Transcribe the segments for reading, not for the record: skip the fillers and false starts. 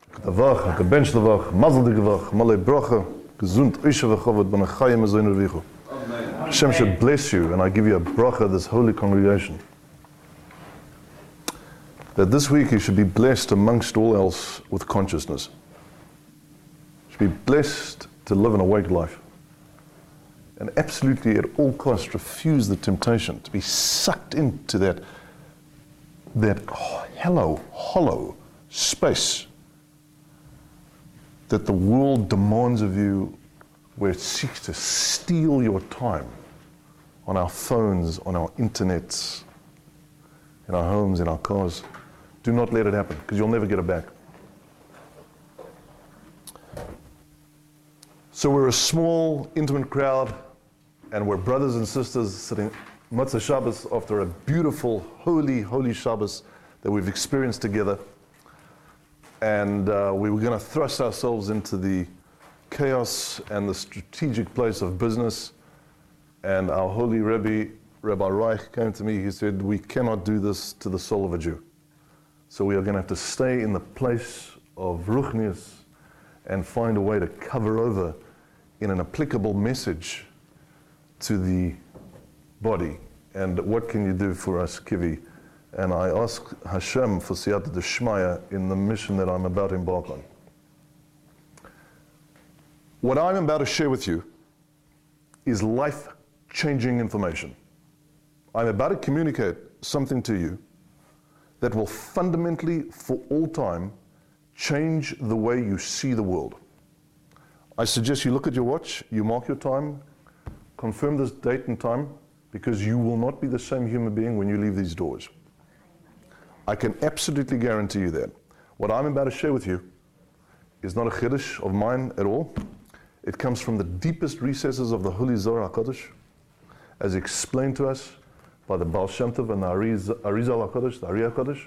Der Woche, gebencht der Woche, mazel die Woche, malay bracha, gesund, isha v'chovod, ben achayim azoin revichu. Hashem should bless you, and I give you a bracha, this holy congregation. That this week you should be blessed amongst all else with consciousness. You should be blessed to live an awake life. And absolutely at all costs refuse the temptation to be sucked into that hollow space that the world demands of you, where it seeks to steal your time on our phones, on our internets, in our homes, in our cars. Do not let it happen, because you'll never get it back. So we're a small, intimate crowd, and we're brothers and sisters sitting Motzei Shabbos after a beautiful, holy Shabbos that we've experienced together. And we were going to thrust ourselves into the chaos and the strategic place of business. And our holy Rebbe, Rabbi Reich, came to me. He said, we cannot do this to the soul of a Jew. So we are going to have to stay in the place of Ruchnius and find a way to cover over in an applicable message to the body. And what can you do for us, Kivi? And I ask Hashem for Siyata Deshmaya in the mission that I'm about to embark on. What I'm about to share with you is life-changing information. I'm about to communicate something to you that will fundamentally, for all time, change the way you see the world. I suggest you look at your watch, you mark your time, confirm this date and time, because you will not be the same human being when you leave these doors. I can absolutely guarantee you that. What I'm about to share with you is not a chiddush of mine at all. It comes from the deepest recesses of the Holy Zohar HaKadosh, as explained to us by the Baal Shem Tov and the Arizal HaKadosh, the Ari HaKadosh.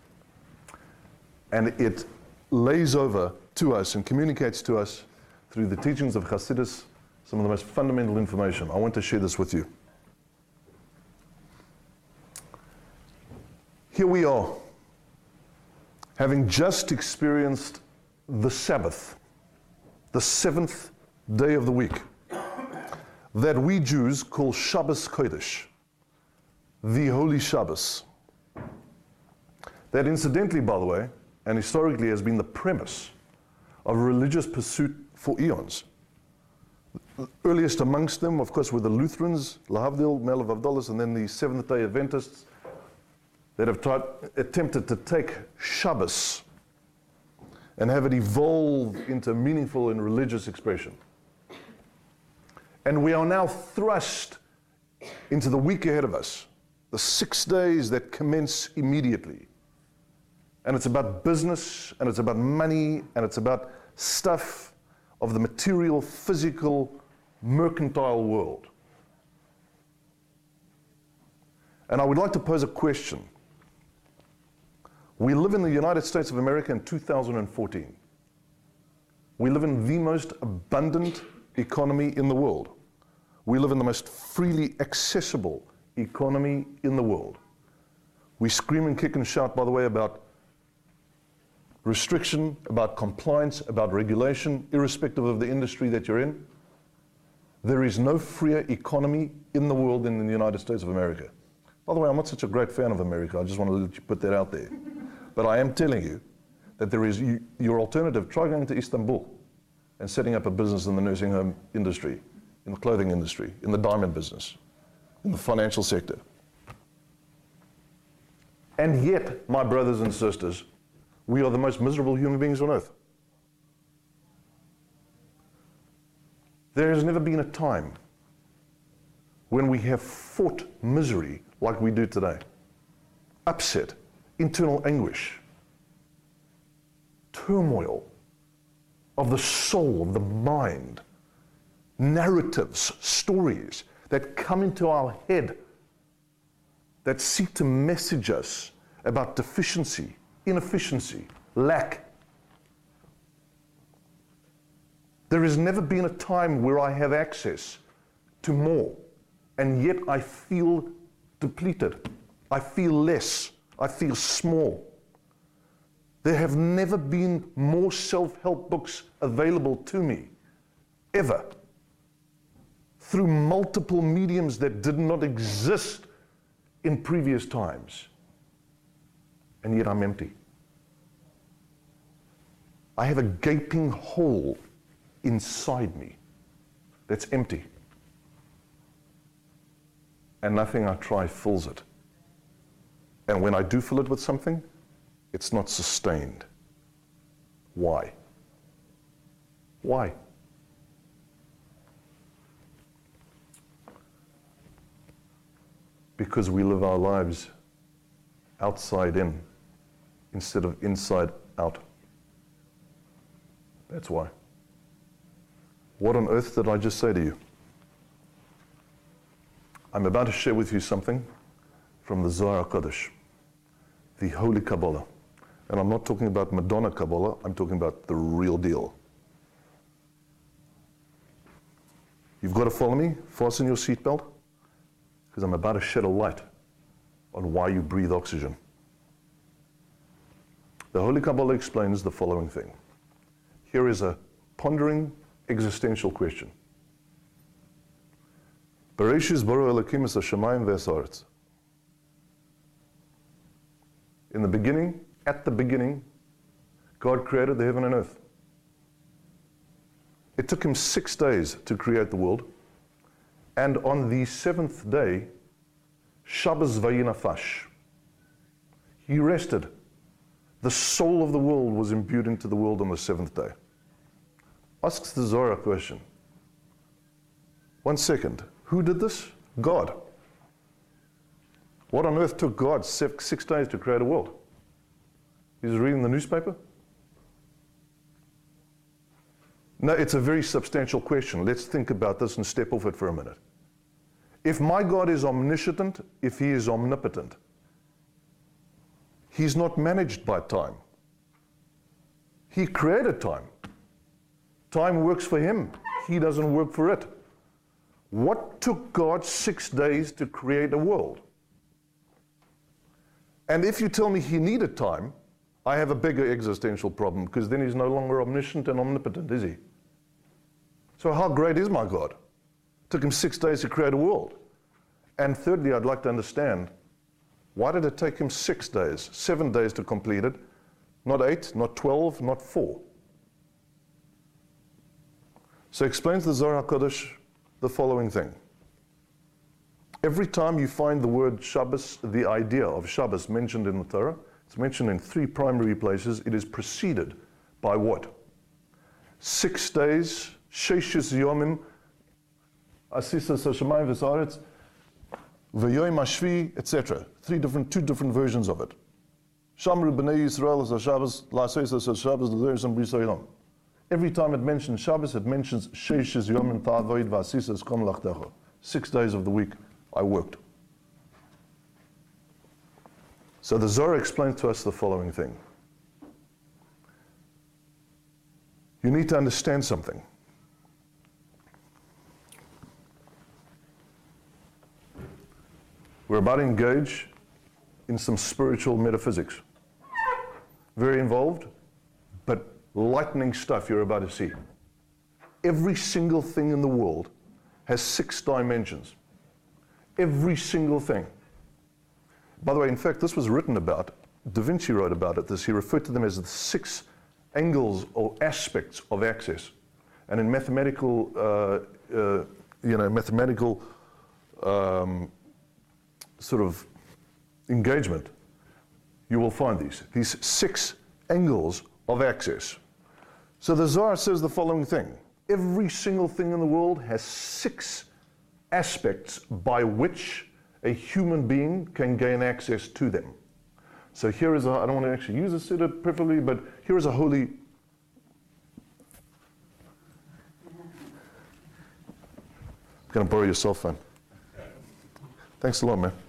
And it lays over to us and communicates to us through the teachings of Chassidus some of the most fundamental information. I want to share this with you. Here we are, having just experienced the Sabbath, the seventh day of the week, that we Jews call Shabbos Kodesh, the Holy Shabbos. That incidentally, by the way, and historically has been the premise of religious pursuit for eons. Earliest amongst them, of course, were the Lutherans, Lahavdil, Mel of Avdolus, and then the Seventh-day Adventists, that have attempted to take Shabbos and have it evolve into meaningful and religious expression. And we are now thrust into the week ahead of us, the 6 days that commence immediately. And it's about business, and it's about money, and it's about stuff of the material, physical, mercantile world. And I would like to pose a question. We live in the United States of America in 2014. We live in the most abundant economy in the world. We live in the most freely accessible economy in the world. We scream and kick and shout, by the way, about restriction, about compliance, about regulation, irrespective of the industry that you're in. There is no freer economy in the world than in the United States of America. By the way, I'm not such a great fan of America. I just want to let you put that out there. But I am telling you that there is your alternative. Try going to Istanbul and setting up a business in the nursing home industry, in the clothing industry, in the diamond business, in the financial sector. And yet, my brothers and sisters, we are the most miserable human beings on earth. There has never been a time when we have fought misery like we do today. Upset, internal anguish, turmoil of the soul, of the mind, narratives, stories that come into our head that seek to message us about deficiency, inefficiency, lack. There has never been a time where I have access to more, and yet I feel depleted. I feel less. I feel small. There have never been more self-help books available to me, ever, through multiple mediums that did not exist in previous times. And yet I'm empty. I have a gaping hole inside me that's empty. And nothing I try fills it. And when I do fill it with something, it's not sustained. Why? Why? Because we live our lives outside in instead of inside out. That's why. What on earth did I just say to you? I'm about to share with you something from the Zohar HaKadosh, the Holy Kabbalah. And I'm not talking about Madonna Kabbalah, I'm talking about the real deal. You've got to follow me, fasten your seatbelt, because I'm about to shed a light on why you breathe oxygen. The Holy Kabbalah explains the following thing. Here is a pondering existential question. Bereshis bara Elokim es hashamayim ve'haaretz. In the beginning, at the beginning, God created the heaven and earth. It took him 6 days to create the world, and on the 7th day, Shabbos vayinafash, he rested. The soul of the world was imbued into the world on the 7th day. Asks the Zohar a question. 1 second, who did this? God. What on earth took God 6 days to create a world? He's reading the newspaper? No, it's a very substantial question. Let's think about this and step off it for a minute. If my God is omniscient, if he is omnipotent, he's not managed by time. He created time. Time works for him. He doesn't work for it. What took God 6 days to create a world? And if you tell me he needed time, I have a bigger existential problem, because then he's no longer omniscient and omnipotent, is he? So how great is my God? It took him 6 days to create a world. And thirdly, I'd like to understand, why did it take him 6 days, 7 days to complete it, not 8, not 12, not 4? So explains the Zohar HaKadosh the following thing. Every time you find the word Shabbos, the idea of Shabbos mentioned in the Torah, it's mentioned in 3 primary places. It is preceded by what? 6 days, Sheshis Yomim, Asisas Hashamayim V'Saaretz, V'yoyim Hashvi, etc. 2 different versions of it. Shamru B'nei Yisrael as Shabbos, La'aseises as Shabbos, L'Deres Bris Hayom. Every time it mentions Shabbos, it mentions Sheshis Yomim Ta'avoid V'Asisas Kom Lachtecha. 6 days of the week I worked. So the Zohar explains to us the following thing. You need to understand something. We're about to engage in some spiritual metaphysics. Very involved, but lightning stuff you're about to see. Every single thing in the world has 6 dimensions. Every single thing. By the way, in fact, this was written about, Da Vinci wrote about it, he referred to them as the 6 angles or aspects of access. And in mathematical, sort of engagement, you will find these 6 angles of access. So the Zohar says the following thing. Every single thing in the world has 6 aspects by which a human being can gain access to them. So here is I don't want to actually use a setup perfectly, but here is a holy... I'm going to borrow your cell phone. Thanks a lot, man.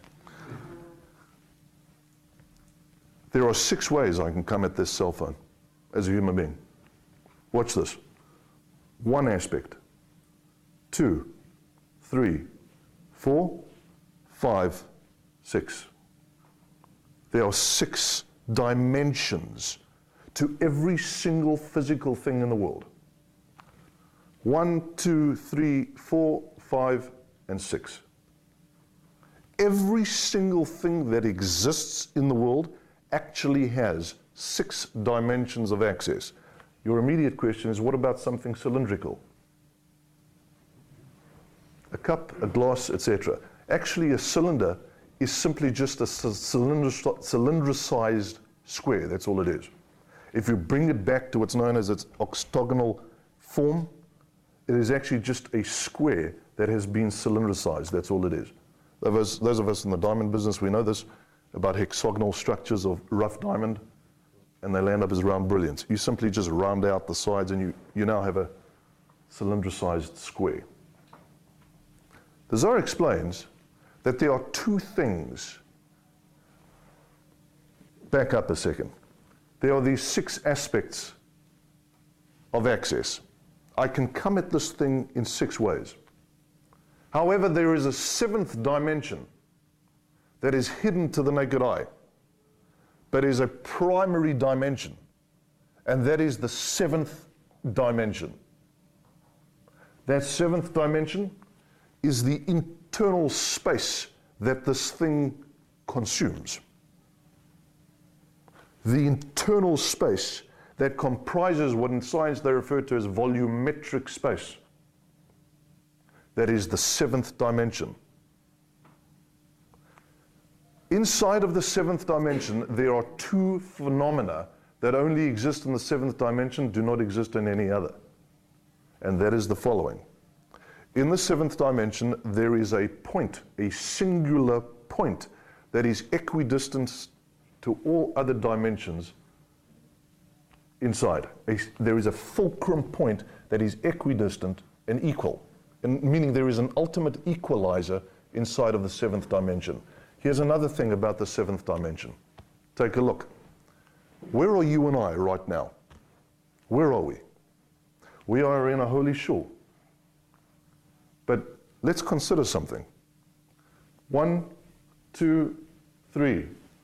There are 6 ways I can come at this cell phone as a human being. Watch this. 1 aspect, 2, 3, 4, 5, 6. There are 6 dimensions to every single physical thing in the world. 1, 2, 3, 4, 5, and 6. Every single thing that exists in the world actually has 6 dimensions of access. Your immediate question is, what about something cylindrical? A cup, a glass, etc. Actually, a cylinder is simply just a cylinder-sized square. That's all it is. If you bring it back to what's known as its octagonal form, it is actually just a square that has been cylinderized. That's all it is. Those of us in the diamond business, we know this about hexagonal structures of rough diamond, and they land up as round brilliants. You simply just round out the sides and you now have a cylinder-sized square. The Zohar explains that there are 2 things. Back up a second. There are these 6 aspects of access. I can come at this thing in 6 ways. However, there is a 7th dimension that is hidden to the naked eye, but is a primary dimension, and that is the 7th dimension. That 7th dimension is the internal space that this thing consumes. The internal space that comprises what in science they refer to as volumetric space. That is the 7th dimension. Inside of the 7th dimension, there are 2 phenomena that only exist in the 7th dimension, do not exist in any other. And that is the following. In the 7th dimension, there is a point, a singular point, that is equidistant to all other dimensions inside. There is a fulcrum point that is equidistant and equal, and meaning there is an ultimate equalizer inside of the 7th dimension. Here's another thing about the 7th dimension. Take a look. Where are you and I right now? Where are we? We are in a holy shul. But let's consider something. 1, 2, 3,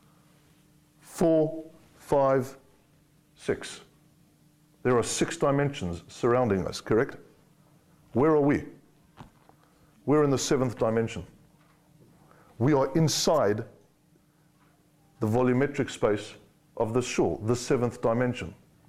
4, 5, 6. There are 6 dimensions surrounding us, correct? Where are we? We're in the 7th dimension. We are inside the volumetric space of the shul, the 7th dimension.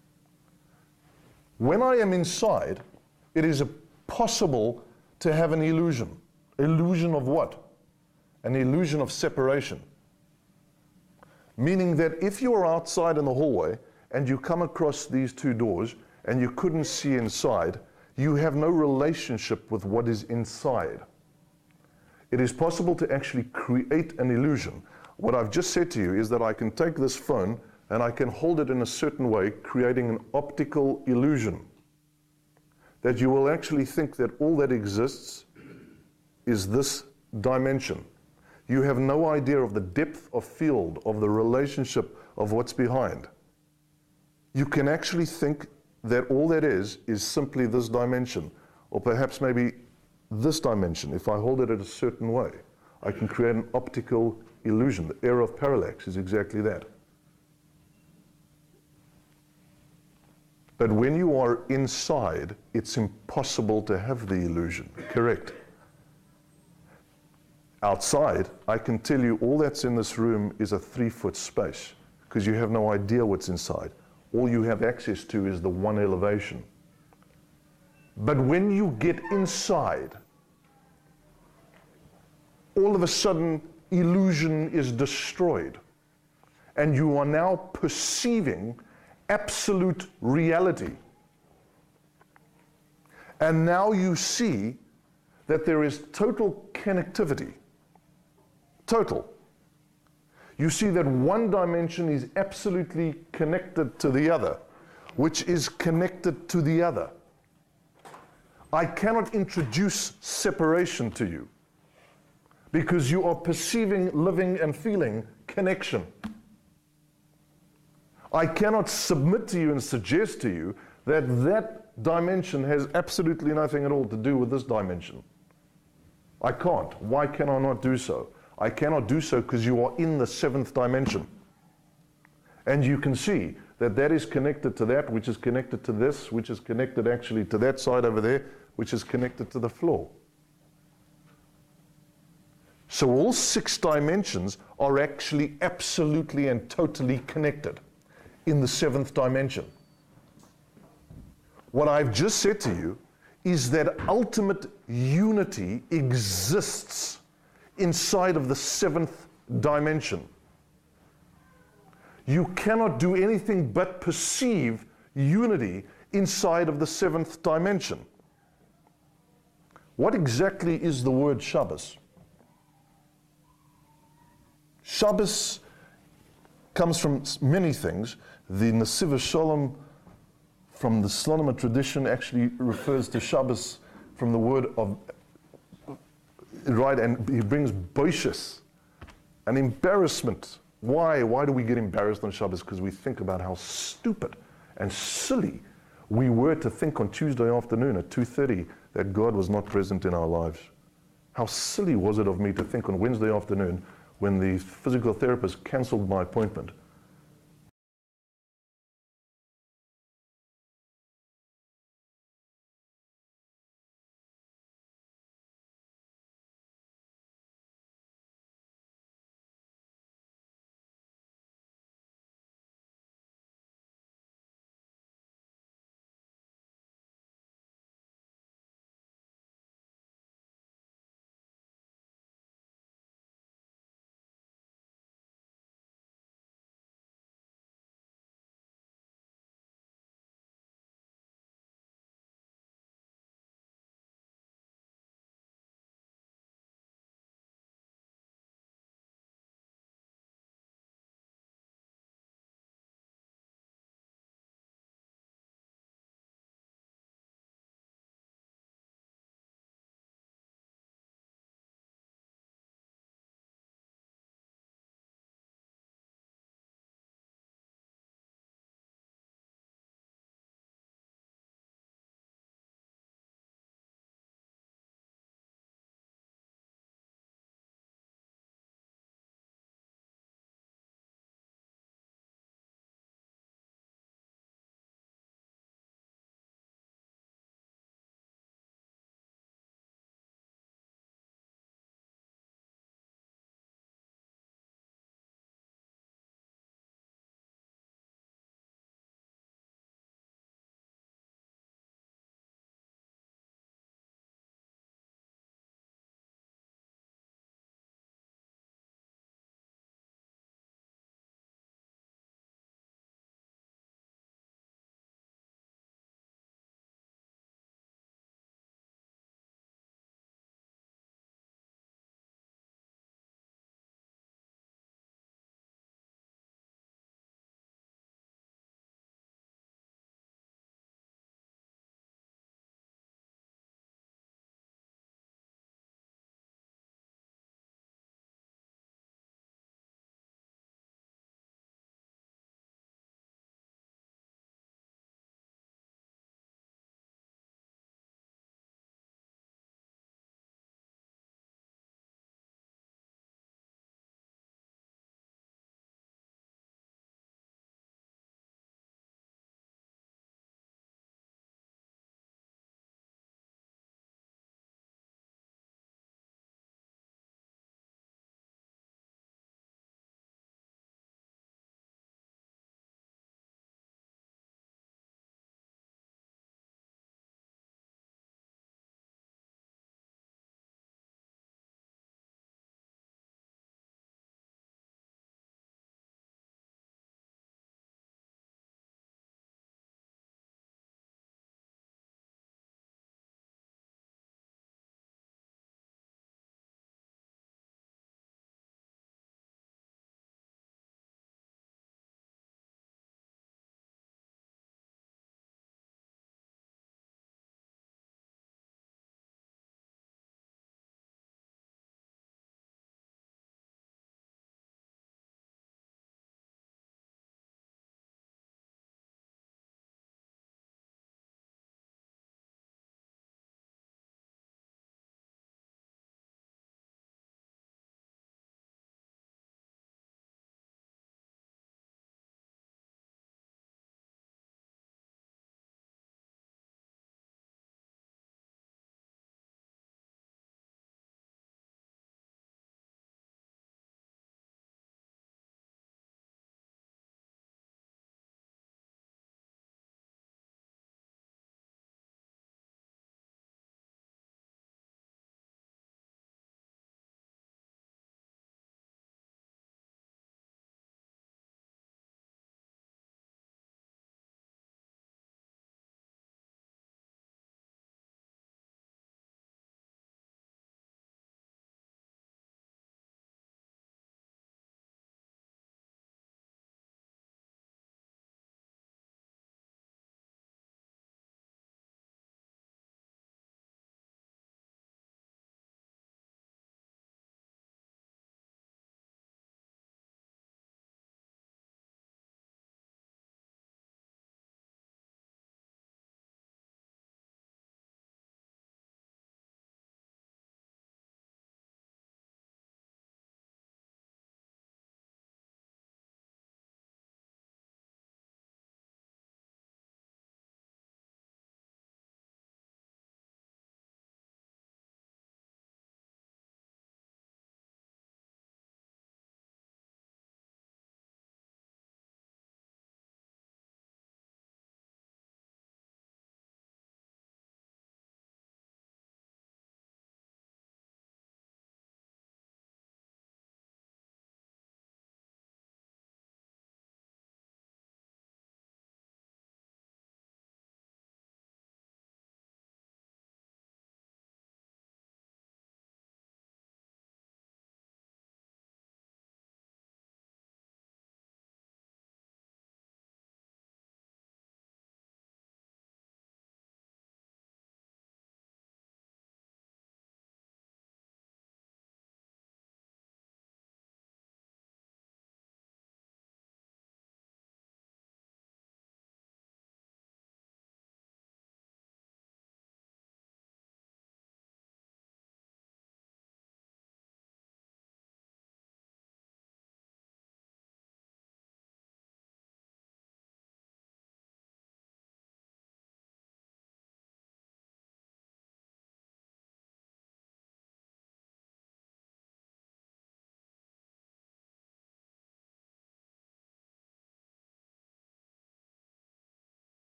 When I am inside, it is possible to have an illusion. Illusion of what? An illusion of separation. Meaning that if you are outside in the hallway and you come across these 2 doors and you couldn't see inside, you have no relationship with what is inside. It is possible to actually create an illusion. What I've just said to you is that I can take this phone and I can hold it in a certain way, creating an optical illusion. That you will actually think that all that exists is this dimension. You have no idea of the depth of field, of the relationship of what's behind. You can actually think that all that is simply this dimension, or perhaps maybe this dimension. If I hold it in a certain way, I can create an optical illusion. The error of parallax is exactly that. But when you are inside, it's impossible to have the illusion, correct? Outside, I can tell you all that's in this room is a 3-foot space, because you have no idea what's inside. All you have access to is the one elevation. But when you get inside, all of a sudden, illusion is destroyed. And you are now perceiving absolute reality. And now you see that there is total connectivity. Total. You see that one dimension is absolutely connected to the other, which is connected to the other. I cannot introduce separation to you because you are perceiving, living, and feeling connection. I cannot submit to you and suggest to you that that dimension has absolutely nothing at all to do with this dimension. I can't. Why can I not do so? I cannot do so because you are in the 7th dimension. And you can see that is connected to that, which is connected to this, which is connected actually to that side over there, which is connected to the floor. So all 6 dimensions are actually absolutely and totally connected in the 7th dimension. What I've just said to you is that ultimate unity exists inside of the 7th dimension. You cannot do anything but perceive unity inside of the 7th dimension. What exactly is the word Shabbos? Shabbos comes from many things. The Nesiv Shalom from the Slonimer tradition actually refers to Shabbos from the word of, right, and he brings boishas, an embarrassment. Why? Why do we get embarrassed on Shabbos? Because we think about how stupid and silly we were to think on Tuesday afternoon at 2:30 that God was not present in our lives. How silly was it of me to think on Wednesday afternoon, when the physical therapist cancelled my appointment,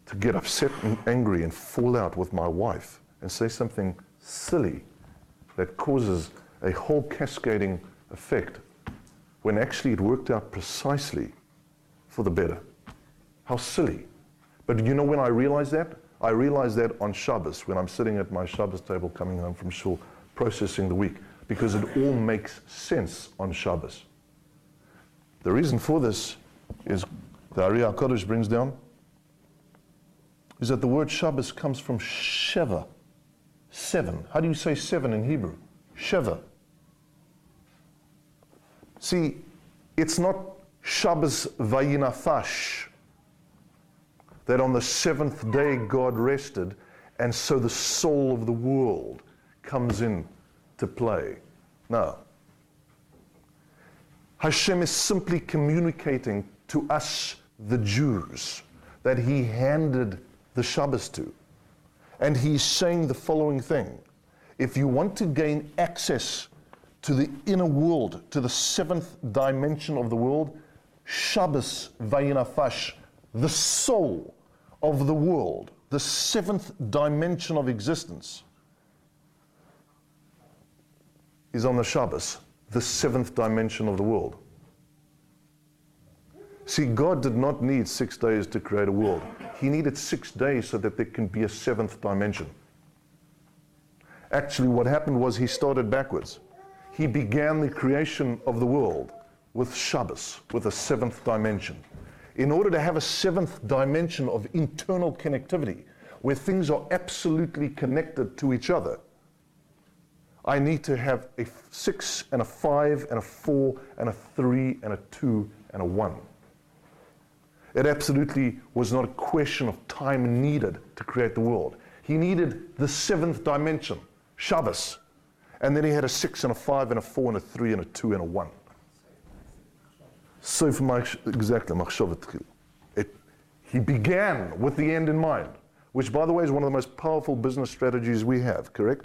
to get upset and angry and fall out with my wife and say something silly that causes a whole cascading effect when actually it worked out precisely for the better. How silly. But you know when I realized that? I realized that on Shabbos, when I'm sitting at my Shabbos table coming home from shul, processing the week, because it all makes sense on Shabbos. The reason for this is, the Ari HaKadosh brings down, is that the word Shabbos comes from Sheva, 7. How do you say 7 in Hebrew? Sheva. See, it's not Shabbos Vayinafash, that on the 7th day God rested, and so the soul of the world comes in to play. No. Hashem is simply communicating to us, the Jews, that He handed the Shabbos to. And He's saying the following thing: if you want to gain access to the inner world, to the 7th dimension of the world, Shabbos Vayinafash, the soul of the world, the 7th dimension of existence, is on the Shabbos, the 7th dimension of the world. See, God did not need 6 days to create a world. He needed 6 days so that there can be a 7th dimension. Actually, what happened was He started backwards. He began the creation of the world with Shabbos, with a 7th dimension. In order to have a 7th dimension of internal connectivity, where things are absolutely connected to each other, I need to have a 6 and a 5 and a 4 and a 3 and a 2 and a 1. It absolutely was not a question of time needed to create the world. He needed the 7th dimension, Shabbos. And then He had a 6 and a 5 and a 4 and a 3 and a 2 and a 1. So for my, exactly, He began with the end in mind, which, by the way, is one of the most powerful business strategies we have, correct?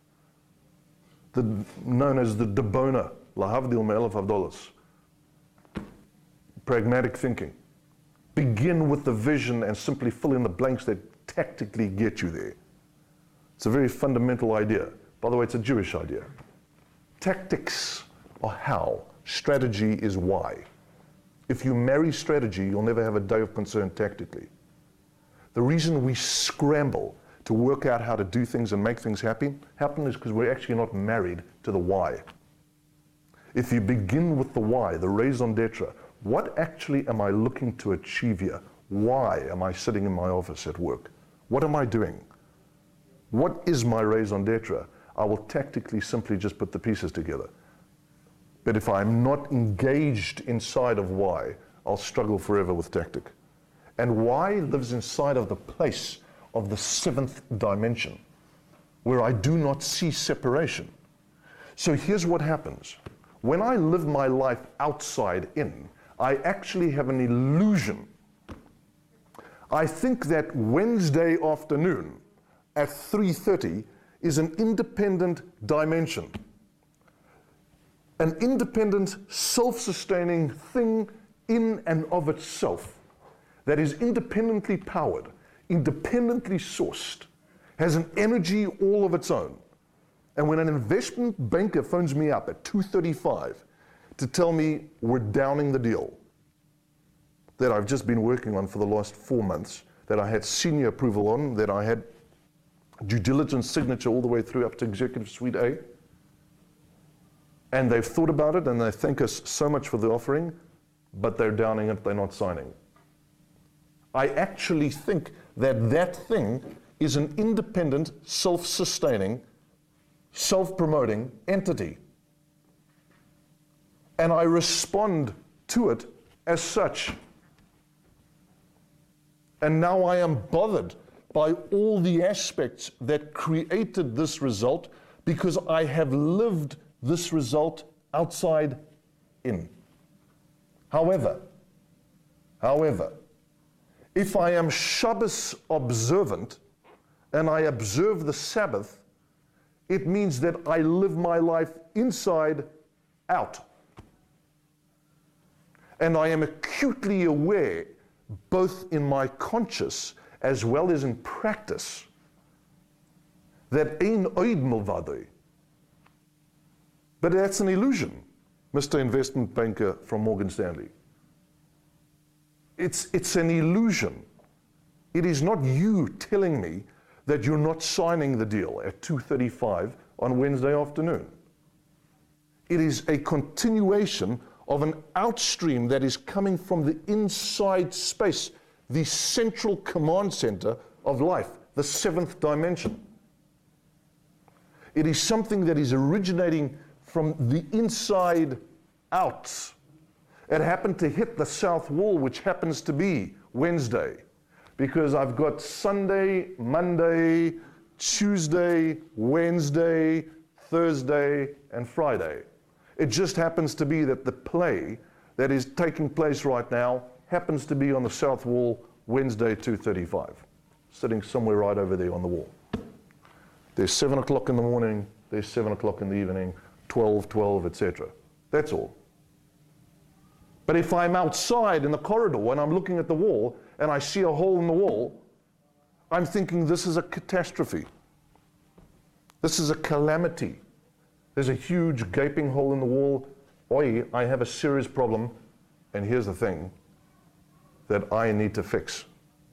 Known as the Debona, Lahavdil Me'elef Havdolos. Pragmatic thinking. Begin with the vision and simply fill in the blanks that tactically get you there. It's a very fundamental idea. By the way, it's a Jewish idea. Tactics are how, strategy is why. If you marry strategy, you'll never have a day of concern tactically. The reason we scramble to work out how to do things and make things happen is because we're actually not married to the why. If you begin with the why, the raison d'etre, what actually am I looking to achieve here? Why am I sitting in my office at work? What am I doing? What is my raison d'etre? I will tactically simply just put the pieces together. But if I'm not engaged inside of why, I'll struggle forever with tactic. And why lives inside of the place of the 7th dimension, where I do not see separation. So here's what happens. When I live my life outside in, I actually have an illusion. I think that Wednesday afternoon at 3:30 is an independent dimension. An independent, self-sustaining thing in and of itself that is independently powered, independently sourced, has an energy all of its own. And when an investment banker phones me up at 2:35 to tell me we're downing the deal that I've just been working on for the last 4 months, that I had senior approval on, that I had due diligence signature all the way through up to Executive Suite A, and they've thought about it and they thank us so much for the offering, but they're downing it, they're not signing. I actually think that that thing is an independent, self-sustaining, self-promoting entity. And I respond to it as such. And now I am bothered by all the aspects that created this result because I have lived this result outside in. However, if I am Shabbos observant and I observe the Sabbath, it means that I live my life inside out. And I am acutely aware, both in my conscious as well as in practice, that ein oid milvado. But that's an illusion, Mr. Investment Banker from Morgan Stanley. It's an illusion. It is not you telling me that you're not signing the deal at 2:35 on Wednesday afternoon. It is a continuation of an outstream that is coming from the inside space, the central command center of life, the seventh dimension. It is something that is originating from the inside out. It happened to hit the south wall, which happens to be Wednesday, because I've got Sunday, Monday, Tuesday, Wednesday, Thursday, and Friday. It just happens to be that the play that is taking place right now happens to be on the south wall, Wednesday, 2:35, sitting somewhere right over there on the wall. There's 7 o'clock in the morning, there's 7 o'clock in the evening, 12, etc. That's all. But if I'm outside in the corridor and I'm looking at the wall and I see a hole in the wall, I'm thinking this is a catastrophe. This is a calamity. There's a huge gaping hole in the wall. Oi, I have a serious problem, and here's the thing that I need to fix.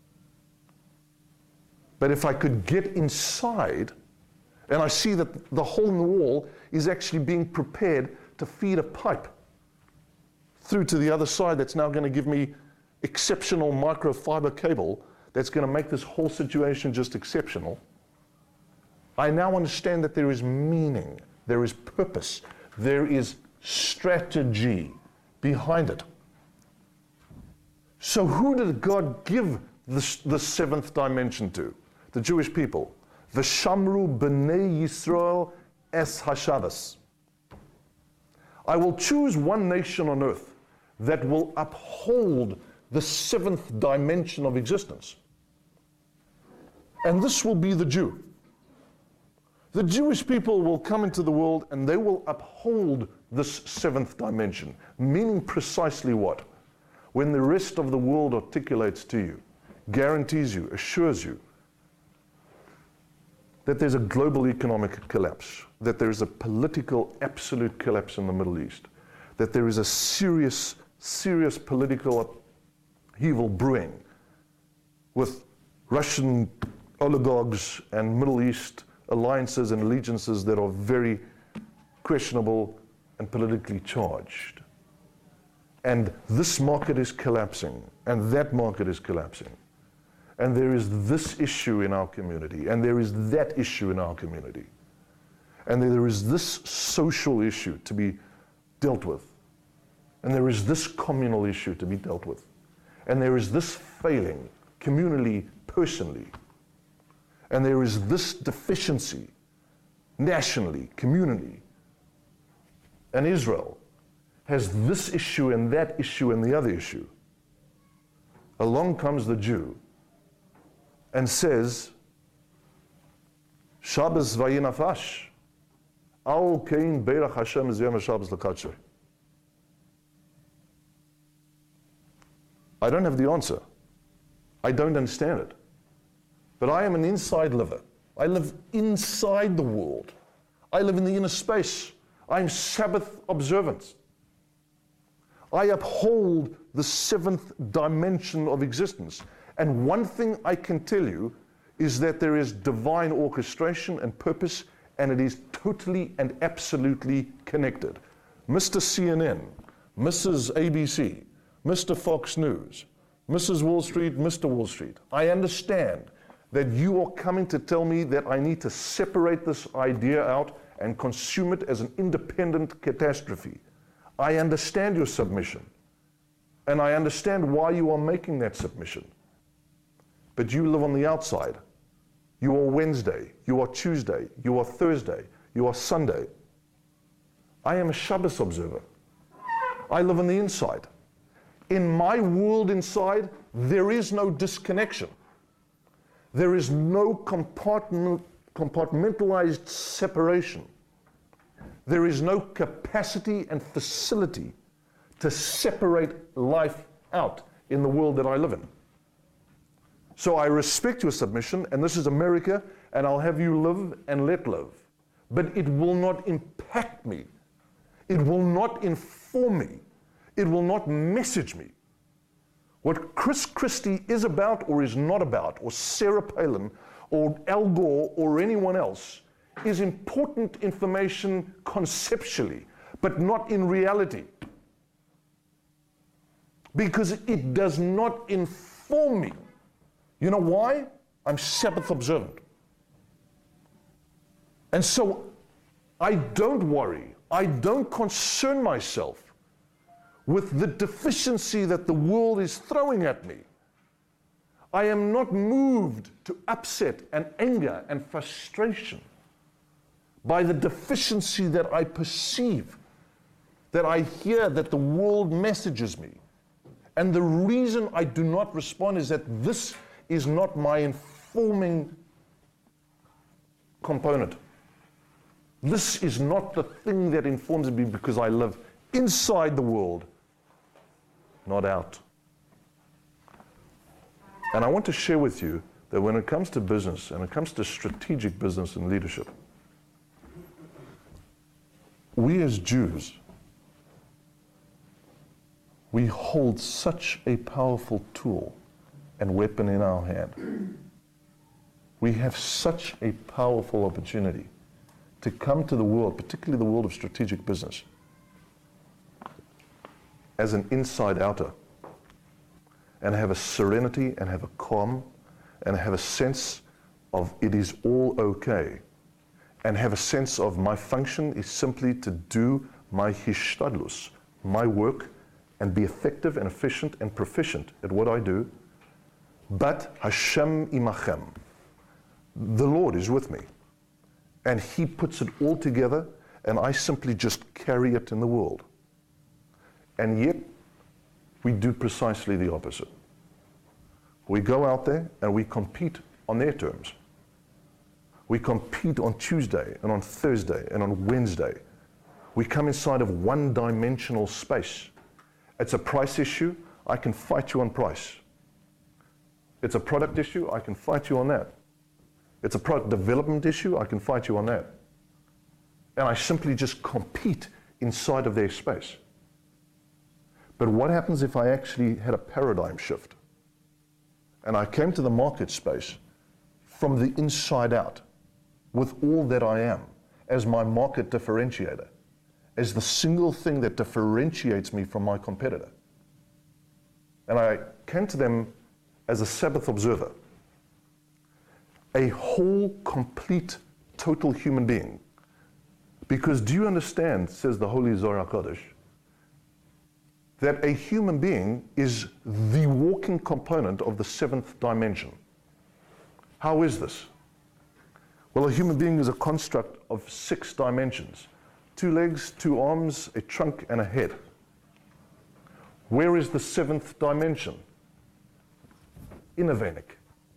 But if I could get inside, and I see that the hole in the wall is actually being prepared to feed a pipe through to the other side that's now going to give me exceptional microfiber cable that's going to make this whole situation just exceptional, I now understand that there is meaning, there is purpose, there is strategy behind it. So who did God give the seventh dimension to? The Jewish people. V'shamru b'nei Yisrael es hashavas. I will choose one nation on earth that will uphold the seventh dimension of existence. And this will be the Jew. The Jewish people will come into the world and they will uphold this seventh dimension, meaning precisely what? When the rest of the world articulates to you, guarantees you, assures you that there's a global economic collapse, that there is a political absolute collapse in the Middle East, that there is a serious political upheaval brewing with Russian oligarchs and Middle East alliances and allegiances that are very questionable and politically charged. And this market is collapsing, and that market is collapsing. And there is this issue in our community, and there is that issue in our community. And there is this social issue to be dealt with. And there is this communal issue to be dealt with. And there is this failing, communally, personally. And there is this deficiency, nationally, communally. And Israel has this issue and that issue and the other issue. Along comes the Jew and says, Shabbos vayinafash, al kein beirach Hashem is yom Shabbos l'kadsher. I don't have the answer. I don't understand it. But I am an inside liver. I live inside the world. I live in the inner space. I'm Sabbath observant. I uphold the seventh dimension of existence. And one thing I can tell you is that there is divine orchestration and purpose, and it is totally and absolutely connected. Mr. CNN, Mrs. ABC, Mr. Fox News, Mrs. Wall Street, Mr. Wall Street, I understand that you are coming to tell me that I need to separate this idea out and consume it as an independent catastrophe. I understand your submission, and I understand why you are making that submission. But you live on the outside. You are Wednesday, you are Tuesday, you are Thursday, you are Sunday. I am a Shabbos observer. I live on the inside. In my world inside, there is no disconnection. There is no compartmentalized separation. There is no capacity and facility to separate life out in the world that I live in. So I respect your submission, and this is America, and I'll have you live and let live. But it will not impact me. It will not inform me. It will not message me. What Chris Christie is about or is not about, or Sarah Palin, or Al Gore, or anyone else, is important information conceptually, but not in reality. Because it does not inform me. You know why? I'm Sabbath observant. And so I don't worry, I don't concern myself with the deficiency that the world is throwing at me. I am not moved to upset and anger and frustration by the deficiency that I perceive, that I hear, that the world messages me. And the reason I do not respond is that this is not my informing component. This is not the thing that informs me, because I live inside the world, not out. And I want to share with you that when it comes to business, and it comes to strategic business and leadership, we as Jews, we hold such a powerful tool and weapon in our hand. We have such a powerful opportunity to come to the world, particularly the world of strategic business, as an inside-outer, and have a serenity and have a calm and have a sense of it is all okay, and have a sense of my function is simply to do my hishtadlus, my work, and be effective and efficient and proficient at what I do. But Hashem imachem, the Lord is with me, and He puts it all together, and I simply just carry it in the world. And yet, we do precisely the opposite. We go out there and we compete on their terms. We compete on Tuesday and on Thursday and on Wednesday. We come inside of one-dimensional space. It's a price issue, I can fight you on price. It's a product issue, I can fight you on that. It's a product development issue, I can fight you on that. And I simply just compete inside of their space. But what happens if I actually had a paradigm shift? And I came to the market space from the inside out, with all that I am, as my market differentiator, as the single thing that differentiates me from my competitor. And I came to them as a Sabbath observer, a whole, complete, total human being. Because do you understand, says the Holy Zohar HaKadosh, that a human being is the walking component of the seventh dimension. How is this? Well, a human being is a construct of 6 dimensions. 2 legs, 2 arms, a trunk, and a head. Where is the 7th dimension? Innervenic.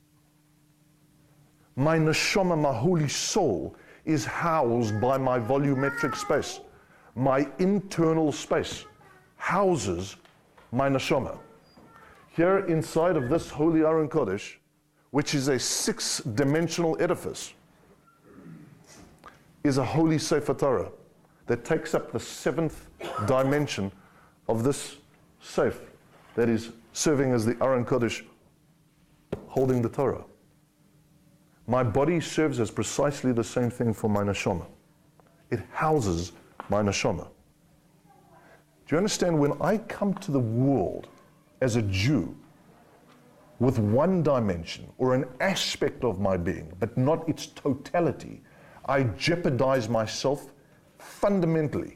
My neshama, my holy soul, is housed by my volumetric space. My internal space houses my neshama. Here inside of this holy Aron Kodesh, which is a 6-dimensional edifice, is a holy Sefer Torah that takes up the 7th dimension of this safe that is serving as the Aron Kodesh holding the Torah. My body serves as precisely the same thing for my neshama. It houses my neshama. Do you understand, when I come to the world as a Jew with one dimension or an aspect of my being, but not its totality, I jeopardize myself fundamentally.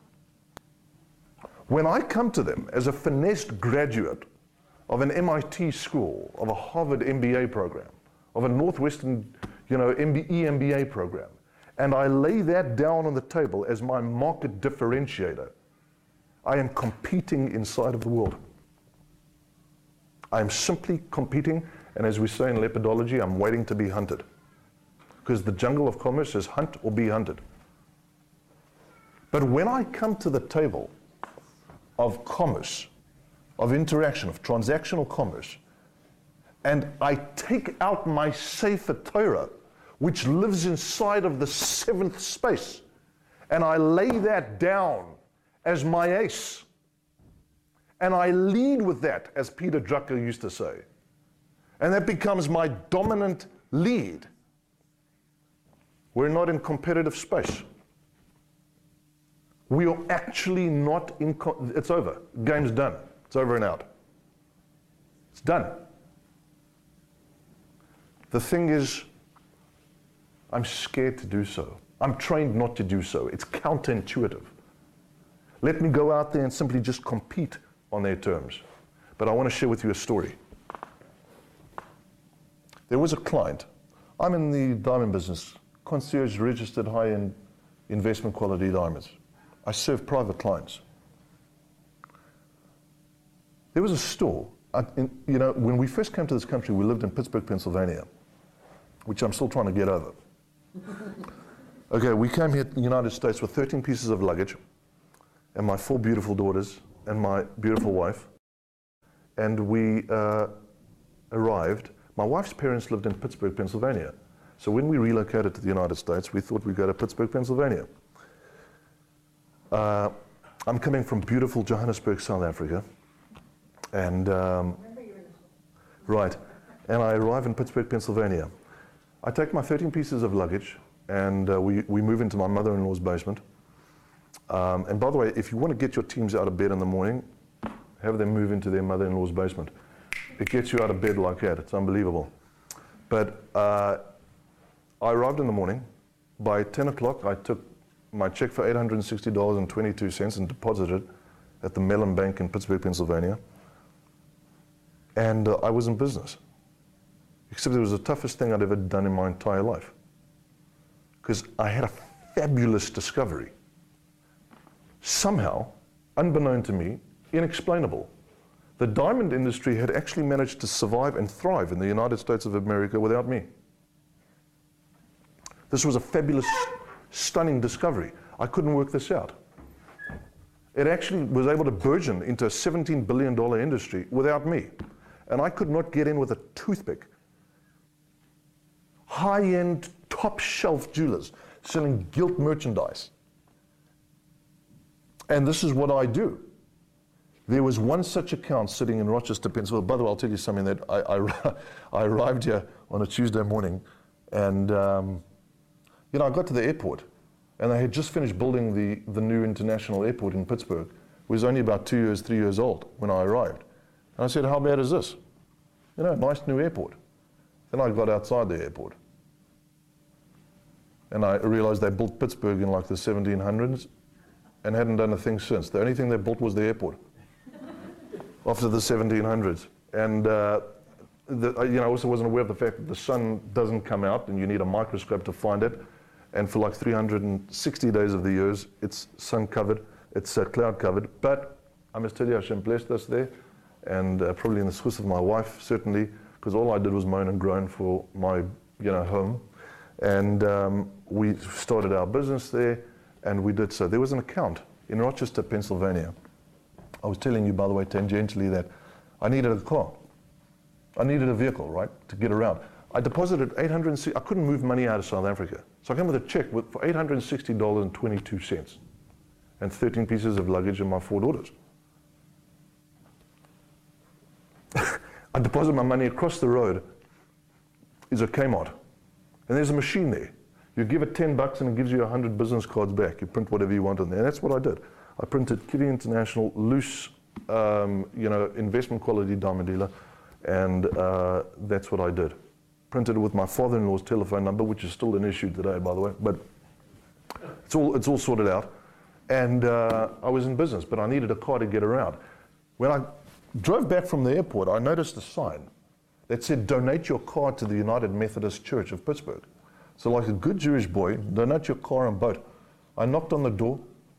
When I come to them as a finessed graduate of an MIT school, of a Harvard MBA program, of a Northwestern, MBA program, and I lay that down on the table as my market differentiator, I am competing inside of the world. I am simply competing, and as we say in lepidology, I'm waiting to be hunted. Because the jungle of commerce is hunt or be hunted. But when I come to the table of commerce, of interaction, of transactional commerce, and I take out my Sefer Torah, which lives inside of the seventh space, and I lay that down as my ace. And I lead with that, as Peter Drucker used to say. And that becomes my dominant lead. We're not in competitive space. We are actually not in, it's over. Game's done. It's over and out. It's done. The thing is, I'm scared to do so. I'm trained not to do so. It's counterintuitive. Let me go out there and simply just compete on their terms. But I want to share with you a story. There was a client. I'm in the diamond business, concierge registered high-end investment quality diamonds. I serve private clients. There was a store. When we first came to this country, we lived in Pittsburgh, Pennsylvania, which I'm still trying to get over. Okay, we came here to the United States with 13 pieces of luggage and my 4 beautiful daughters and my beautiful wife. And we arrived. My wife's parents lived in Pittsburgh, Pennsylvania. So when we relocated to the United States, we thought we'd go to Pittsburgh, Pennsylvania. I'm coming from beautiful Johannesburg, South Africa. And, right. And I arrive in Pittsburgh, Pennsylvania. I take my 13 pieces of luggage and we move into my mother-in-law's basement. And by the way, if you want to get your teams out of bed in the morning, have them move into their mother-in-law's basement. It gets you out of bed like that. It's unbelievable. But I arrived in the morning. By 10 o'clock, I took my check for $860.22 and deposited at the Mellon Bank in Pittsburgh, Pennsylvania. And I was in business. Except it was the toughest thing I'd ever done in my entire life. Because I had a fabulous discovery. Somehow, unbeknown to me, inexplainable, the diamond industry had actually managed to survive and thrive in the United States of America without me. This was a fabulous, stunning discovery. I couldn't work this out. It actually was able to burgeon into a $17 billion industry without me. And I could not get in with a toothpick. High-end, top-shelf jewelers selling gilt merchandise. And this is what I do. There was one such account sitting in Rochester, Pennsylvania. By the way, I'll tell you something that I arrived here on a Tuesday morning, and I got to the airport, and they had just finished building the new international airport in Pittsburgh. It was only about 3 years old when I arrived. And I said, how bad is this? Nice new airport. Then I got outside the airport, and I realized they built Pittsburgh in like the 1700s and hadn't done a thing since. The only thing they built was the airport after the 1700s. And I also wasn't aware of the fact that the sun doesn't come out and you need a microscope to find it. And for like 360 days of the years, it's sun covered, it's cloud covered. But I must tell you, Hashem blessed us there, and probably in the schus of my wife, certainly, because all I did was moan and groan for my home. And we started our business there, and we did so. There was an account in Rochester, Pennsylvania. I was telling you, by the way, tangentially, that I needed a car. I needed a vehicle, right, to get around. I deposited I couldn't move money out of South Africa. So I came with a check for $860.22 and 13 pieces of luggage and my 4 daughters. I deposit my money across the road is a Kmart. And there's a machine there. You give it $10 and it gives you 100 business cards back. You print whatever you want on there. And that's what I did. I printed Kitty International, loose, investment quality diamond dealer, and that's what I did. Printed it with my father-in-law's telephone number, which is still an issue today, by the way, but it's all sorted out. And I was in business, but I needed a car to get around. When I drove back from the airport, I noticed a sign that said, donate your car to the United Methodist Church of Pittsburgh. So like a good Jewish boy, donate your car and boat. I knocked on the door,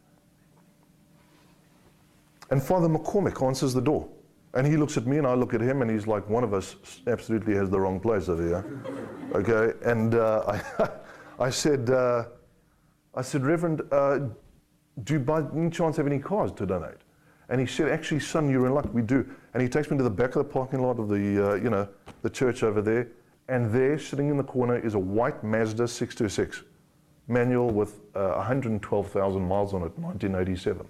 and Father McCormick answers the door. And he looks at me and I look at him, and he's like, one of us absolutely has the wrong place over here. Okay, and I said, Reverend, do you by any chance have any cars to donate? And he said, actually, son, you're in luck, we do. And he takes me to the back of the parking lot of the, the church over there. And there, sitting in the corner, is a white Mazda 626, manual with 112,000 miles on it, 1987.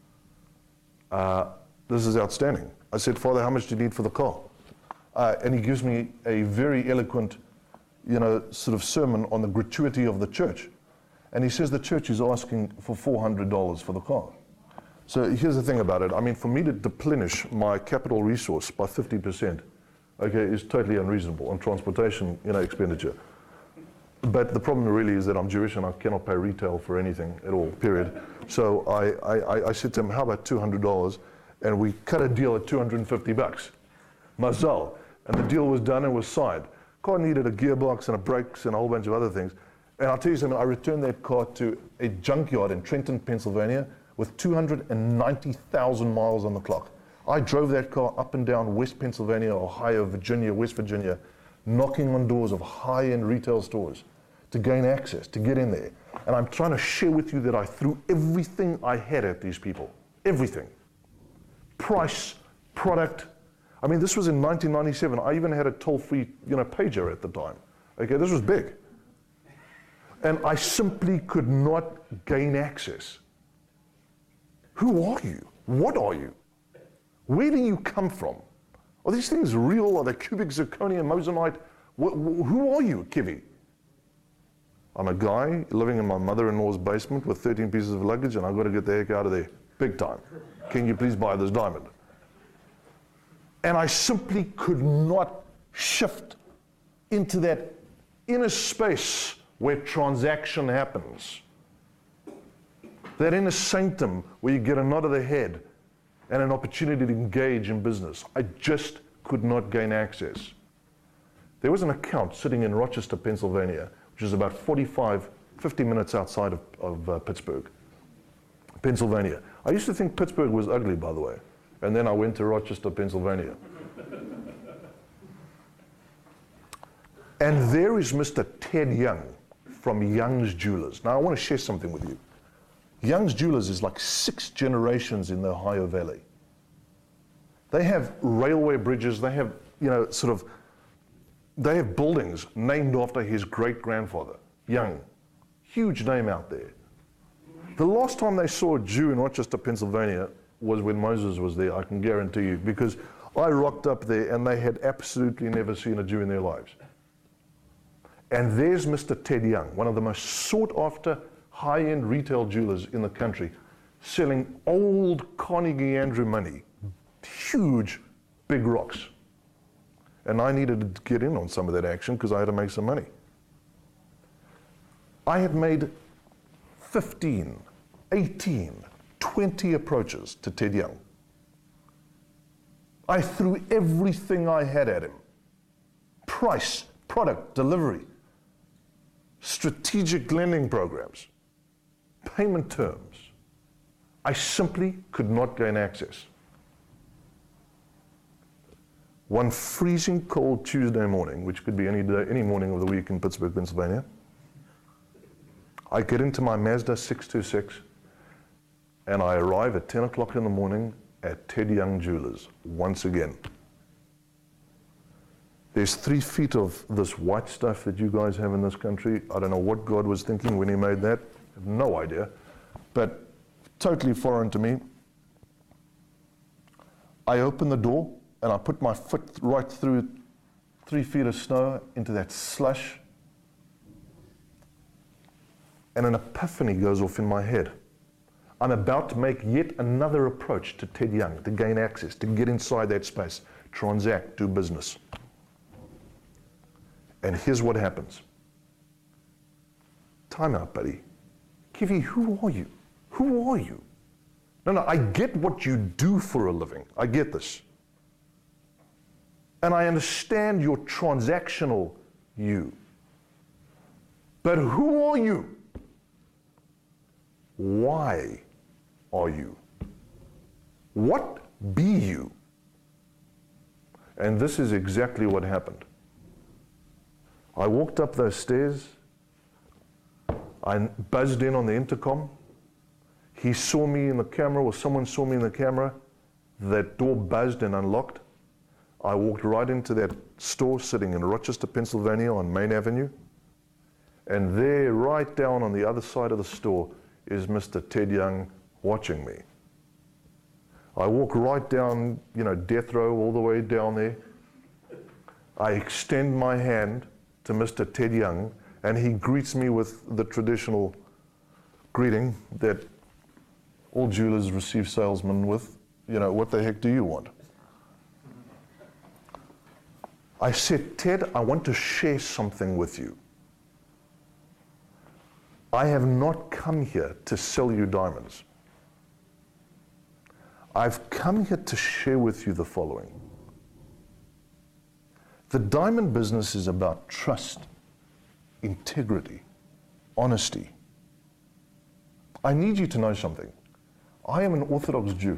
This is outstanding. I said, Father, how much do you need for the car? And he gives me a very eloquent, sort of sermon on the gratuity of the church. And he says the church is asking for $400 for the car. So here's the thing about it. I mean, for me to deplenish my capital resource by 50%, okay, is totally unreasonable on transportation, expenditure. But the problem really is that I'm Jewish and I cannot pay retail for anything at all, period. So I said to him, how about $200? And we cut a deal at $250. Mazal. And the deal was done and was signed. Car needed a gearbox and a brakes and a whole bunch of other things. And I'll tell you something, I returned that car to a junkyard in Trenton, Pennsylvania with 290,000 miles on the clock. I drove that car up and down West Pennsylvania, Ohio, Virginia, West Virginia, knocking on doors of high-end retail stores to gain access, to get in there. And I'm trying to share with you that I threw everything I had at these people. Everything. Price, product. I mean, this was in 1997. I even had a toll-free, pager at the time. Okay, this was big. And I simply could not gain access. Who are you? What are you? Where do you come from? Are these things real? Are they cubic zirconia, moissanite? Who are you, Kiwi? I'm a guy living in my mother-in-law's basement with 13 pieces of luggage, and I've got to get the heck out of there, big time. Can you please buy this diamond? And I simply could not shift into that inner space where transaction happens. That inner sanctum where you get a nod of the head and an opportunity to engage in business. I just could not gain access. There was an account sitting in Rochester, Pennsylvania, which is about 50 minutes outside of Pittsburgh, Pennsylvania. I used to think Pittsburgh was ugly, by the way, and then I went to Rochester, Pennsylvania. And there is Mr. Ted Young from Young's Jewelers. Now, I want to share something with you. Young's Jewelers is like 6 generations in the Ohio Valley. They have railway bridges, they have, they have buildings named after his great-grandfather, Young. Huge name out there. The last time they saw a Jew in Rochester, Pennsylvania was when Moses was there, I can guarantee you, because I rocked up there and they had absolutely never seen a Jew in their lives. And there's Mr. Ted Young, one of the most sought-after high-end retail jewelers in the country, selling old Carnegie Andrew money, huge, big rocks. And I needed to get in on some of that action because I had to make some money. I had made 15, 18, 20 approaches to Ted Young. I threw everything I had at him. Price, product, delivery, strategic lending programs, payment terms. I simply could not gain access. One freezing cold Tuesday morning, which could be any day, any morning of the week in Pittsburgh, Pennsylvania, I get into my Mazda 626 and I arrive at 10 o'clock in the morning at Ted Young Jewelers once again. There's 3 feet of this white stuff that you guys have in this country. I don't know what God was thinking when he made that. I have no idea, but totally foreign to me. I open the door and I put my foot right through 3 feet of snow into that slush, and an epiphany goes off in my head. I'm about to make yet another approach to Ted Young to gain access, to get inside that space, transact, do business. And here's what happens. Time out, buddy. Kiwi, who are you? Who are you? No, I get what you do for a living. I get this. And I understand your transactional you. But who are you? Why are you? What be you? And this is exactly what happened. I walked up those stairs. I buzzed in on the intercom. He saw me in the camera, or someone saw me in the camera. that door buzzed and unlocked. I walked right into that store sitting in Rochester, Pennsylvania on Main Avenue. And there, right down on the other side of the store, is Mr. Ted Young watching me. I walk right down, death row all the way down there. I extend my hand to Mr. Ted Young, and he greets me with the traditional greeting that all jewelers receive salesmen with. What the heck do you want? I said, Ted, I want to share something with you. I have not come here to sell you diamonds. I've come here to share with you the following. The diamond business is about trust, integrity, honesty. I need you to know something. I am an Orthodox Jew.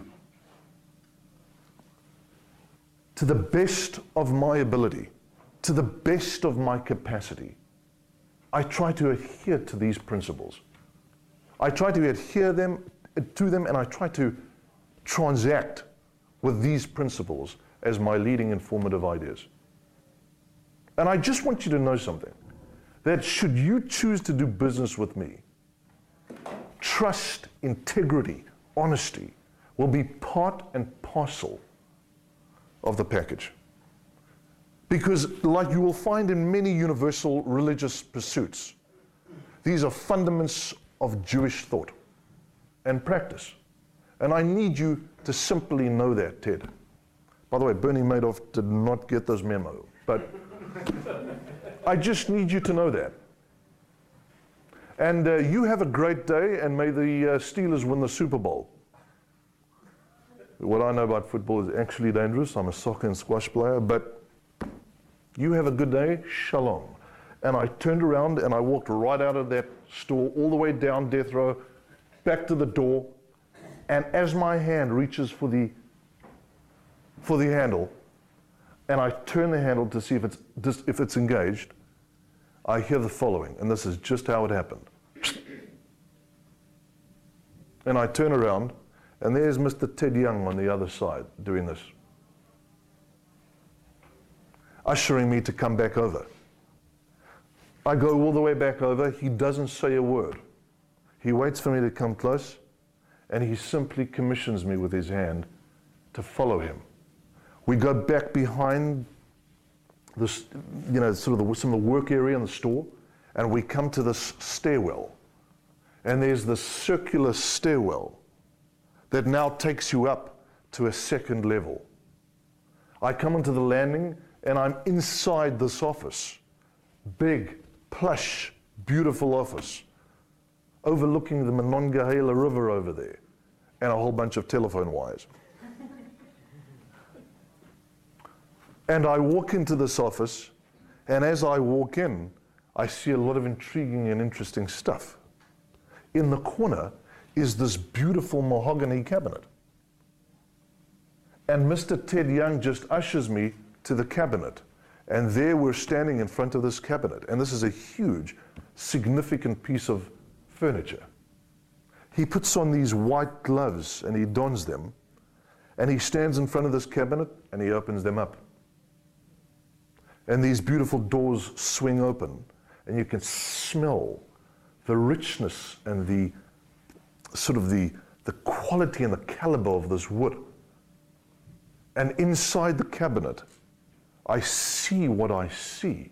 To the best of my ability, to the best of my capacity, I try to adhere to these principles. I try to adhere to them, and I try to transact with these principles as my leading informative ideas. And I just want you to know something, that should you choose to do business with me, trust, integrity, honesty will be part and parcel of the package. Because like you will find in many universal religious pursuits, these are fundaments of Jewish thought and practice. And I need you to simply know that, Ted. By the way, Bernie Madoff did not get this memo, but I just need you to know that. And you have a great day, and may the Steelers win the Super Bowl. What I know about football is actually dangerous. I'm a soccer and squash player, but you have a good day, shalom. And I turned around and I walked right out of that store, all the way down death row, back to the door, and as my hand reaches for the handle, and I turn the handle to see if it's engaged, I hear the following, and this is just how it happened. And I turn around, and there's Mr. Ted Young on the other side doing this, ushering me to come back over. I go all the way back over. He doesn't say a word. He waits for me to come close, and he simply commissions me with his hand to follow him. We go back behind this, some of the work area in the store, and we come to this stairwell. And there's this circular stairwell that now takes you up to a second level. I come onto the landing, and I'm inside this office. Big, plush, beautiful office, overlooking the Monongahela River over there, and a whole bunch of telephone wires. And I walk into this office, and as I walk in, I see a lot of intriguing and interesting stuff. In the corner is this beautiful mahogany cabinet. And Mr. Ted Young just ushers me to the cabinet. And there we're standing in front of this cabinet. And this is a huge, significant piece of furniture. He puts on these white gloves and he dons them. And he stands in front of this cabinet and he opens them up. And these beautiful doors swing open. And you can smell the richness and the quality and the caliber of this wood. And inside the cabinet, I see what I see.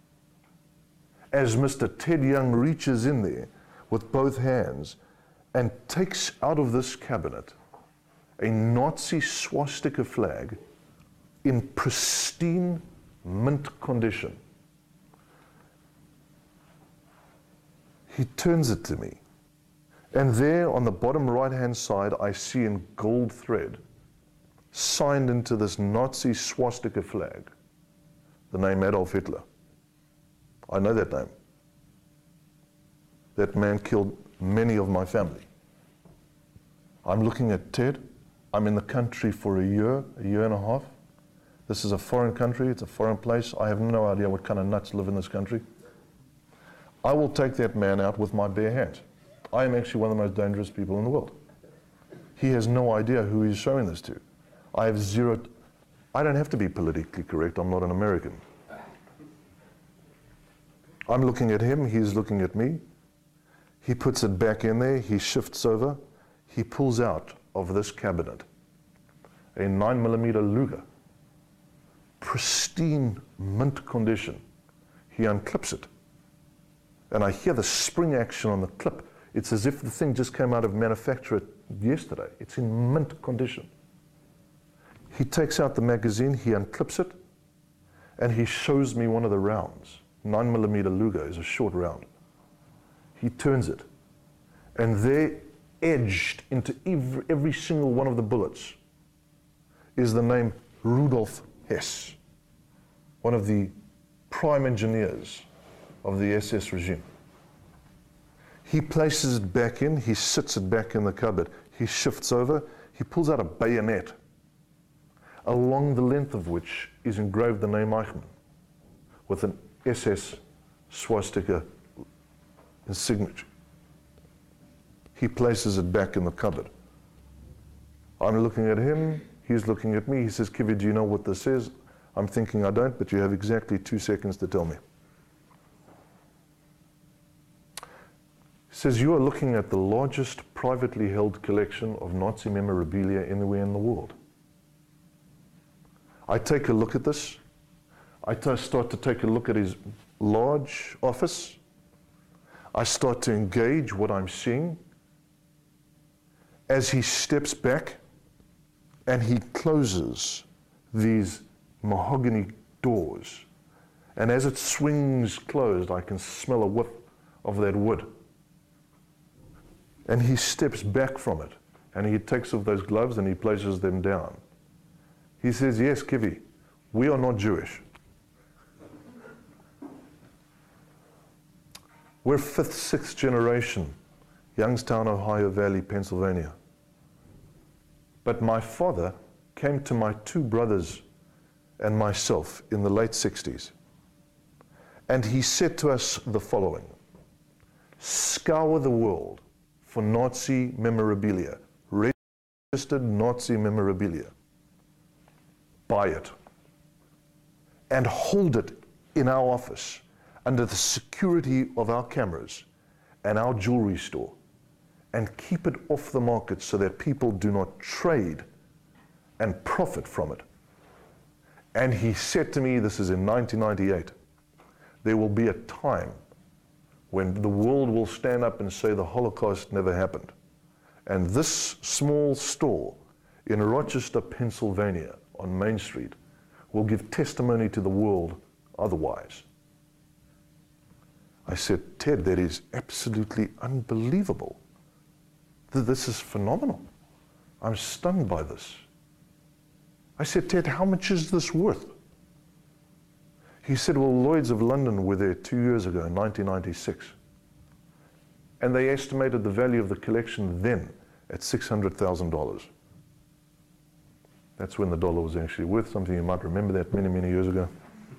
As Mr. Ted Young reaches in there with both hands and takes out of this cabinet a Nazi swastika flag in pristine mint condition. He turns it to me. And there on the bottom right-hand side, I see in gold thread, signed into this Nazi swastika flag, the name Adolf Hitler. I know that name. That man killed many of my family. I'm looking at Ted. I'm in the country for a year and a half. This is a foreign country. It's a foreign place. I have no idea what kind of nuts live in this country. I will take that man out with my bare hands. I am actually one of the most dangerous people in the world. He has no idea who he's showing this to. I have zero, I don't have to be politically correct, I'm not an American. I'm looking at him, he's looking at me. He puts it back in there, he shifts over, he pulls out of this cabinet a 9mm Luger, pristine, mint condition. He unclips it, and I hear the spring action on the clip. It's as if the thing just came out of manufacture yesterday. It's in mint condition. He takes out the magazine, he unclips it, and he shows me one of the rounds. 9mm Luger is a short round. He turns it, and there, edged into every single one of the bullets, is the name Rudolf Hess, one of the prime engineers of the SS regime. He places it back in, he sits it back in the cupboard, he shifts over, he pulls out a bayonet, along the length of which is engraved the name Eichmann, with an SS swastika signature. He places it back in the cupboard. I'm looking at him, he's looking at me, he says, "Kivi, do you know what this is?" I'm thinking, I don't, but you have exactly 2 seconds to tell me. He says, "You are looking at the largest privately held collection of Nazi memorabilia anywhere in the world." I take a look at this. I start to take a look at his large office. I start to engage what I'm seeing. As he steps back and he closes these mahogany doors, and as it swings closed, I can smell a whiff of that wood. And he steps back from it, and he takes off those gloves and he places them down. He says, "Yes, Kivi, we are not Jewish. We're 5th, 6th generation, Youngstown, Ohio Valley, Pennsylvania. But my father came to my 2 brothers and myself in the late 60s. And he said to us the following: scour the world for Nazi memorabilia, registered Nazi memorabilia. Buy it and hold it in our office under the security of our cameras and our jewelry store, and keep it off the market so that people do not trade and profit from it." And he said to me, this is in 1998, "There will be a time when the world will stand up and say the Holocaust never happened. And this small store in Rochester, Pennsylvania, on Main Street, will give testimony to the world otherwise." I said, "Ted, that is absolutely unbelievable. This is phenomenal. I'm stunned by this." I said, "Ted, how much is this worth?" He said, "Well, Lloyd's of London were there 2 years ago, in 1996. And they estimated the value of the collection then at $600,000. That's when the dollar was actually worth something. You might remember that many, many years ago.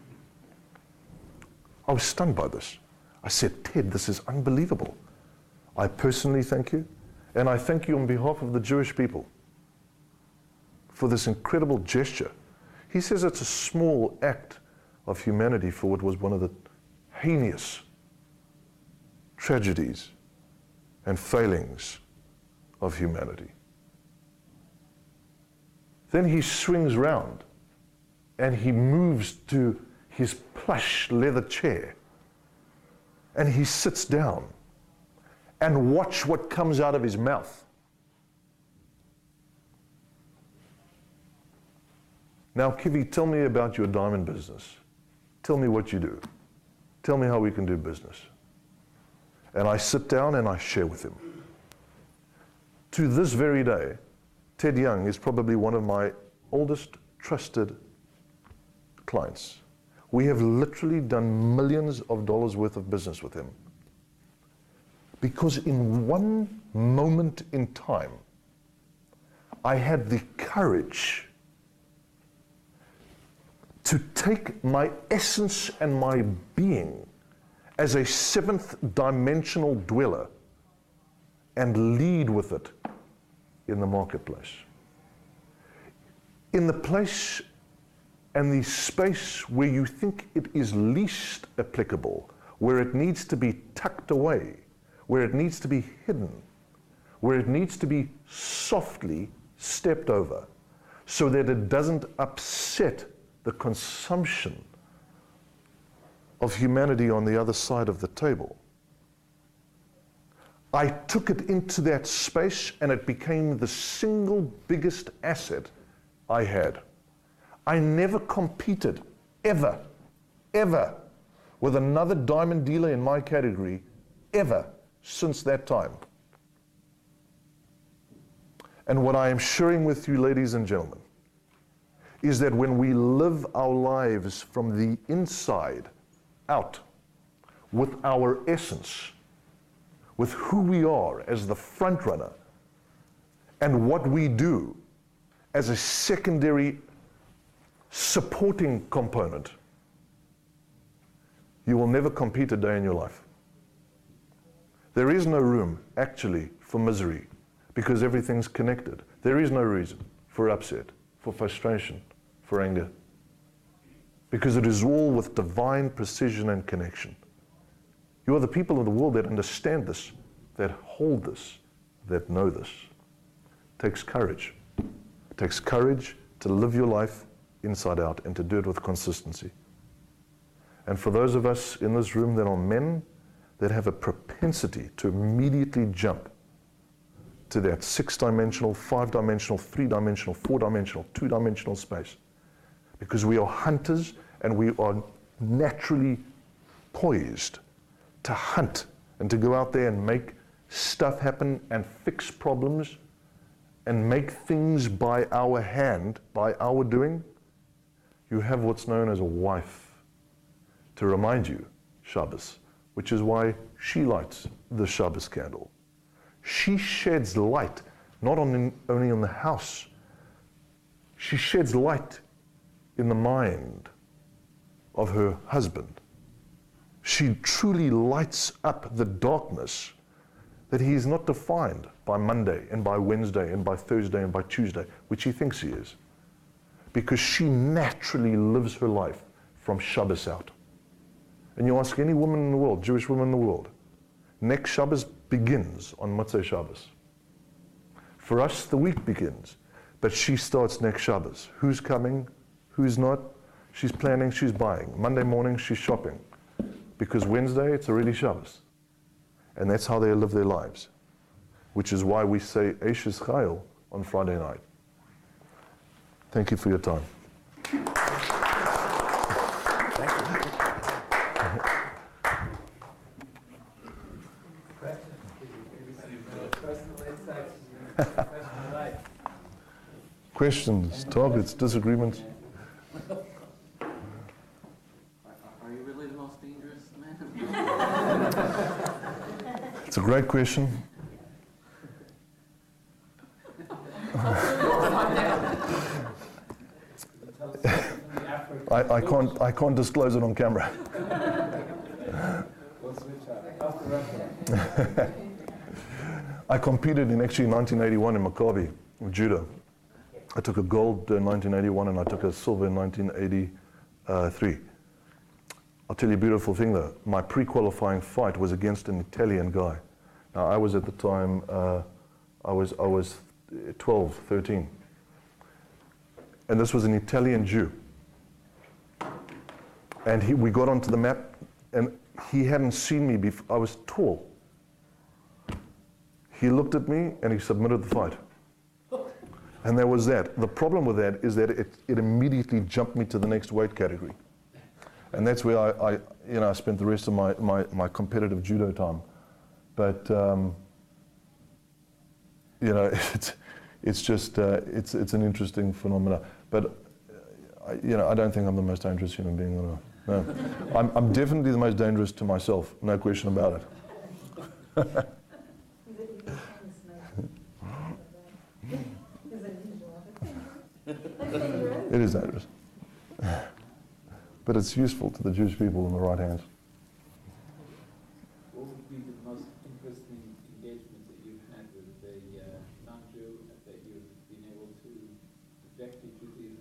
I was stunned by this. I said, "Ted, this is unbelievable. I personally thank you, and I thank you on behalf of the Jewish people for this incredible gesture." He says it's a small act of humanity for what was one of the heinous tragedies and failings of humanity. Then he swings round and he moves to his plush leather chair, and he sits down, and watch what comes out of his mouth. "Now, Kivi, tell me about your diamond business. Tell me what you do. Tell me how we can do business." And I sit down and I share with him. To this very day, Ted Young is probably one of my oldest trusted clients. We have literally done millions of dollars worth of business with him. Because in one moment in time, I had the courage to take my essence and my being as a 7th dimensional dweller and lead with it in the marketplace. in the place and the space where you think it is least applicable, where it needs to be tucked away, where it needs to be hidden, where it needs to be softly stepped over, so that it doesn't upset the consumption of humanity on the other side of the table. I took it into that space and it became the single biggest asset I had. I never competed, ever, with another diamond dealer in my category, ever, since that time. And what I am sharing with you, ladies and gentlemen, is that when we live our lives from the inside out, with our essence, with who we are as the front runner, and what we do as a secondary supporting component, you will never compete a day in your life. There is no room, actually, for misery, because everything's connected. There is no reason for upset, for frustration, for anger, because it is all with divine precision and connection. You are the people of the world that understand this, that hold this, that know this. It takes courage. It takes courage to live your life inside out and to do it with consistency. And for those of us in this room that are men that have a propensity to immediately jump to that 6-dimensional, 5-dimensional, 3-dimensional, 4-dimensional, 2-dimensional space, because we are hunters and we are naturally poised to hunt and to go out there and make stuff happen and fix problems and make things by our hand, by our doing. You have what's known as a wife to remind you, Shabbos, which is why she lights the Shabbos candle. She sheds light, not only on the house, she sheds light in the mind of her husband. She truly lights up the darkness that he is not defined by Monday and by Wednesday and by Thursday and by Tuesday, which he thinks he is, because she naturally lives her life from Shabbos out. And you ask any woman in the world, Jewish woman in the world, next Shabbos begins on Motzei Shabbos. For us, the week begins, but she starts next Shabbos. Who's coming? Who's not? She's planning, she's buying. Monday morning, she's shopping. Because Wednesday, it's already Shabbos. And that's how they live their lives, which is why we say Eishes Chayil on Friday night. Thank you for your time. Questions, targets, disagreements? Are you really the most dangerous man? It's a great question. I can't disclose it on camera. I competed in actually 1981 in Maccabi with judo. I took a gold in 1981 and I took a silver in 1983. I'll tell you a beautiful thing though. My pre-qualifying fight was against an Italian guy. Now I was at the time, I was 12, 13. And this was an Italian Jew. And we got onto the map and he hadn't seen me before. I was tall. He looked at me and he submitted the fight. And there was that. The problem with that is that it immediately jumped me to the next weight category. And that's where I spent the rest of my competitive judo time. But, it's just, it's an interesting phenomenon. But, I don't think I'm the most dangerous human being. No. I'm definitely the most dangerous to myself, no question about it. It is dangerous. But it's useful to the Jewish people in the right hands. What would be the most interesting engagement that you've had with a non-Jew that you've been able to objectively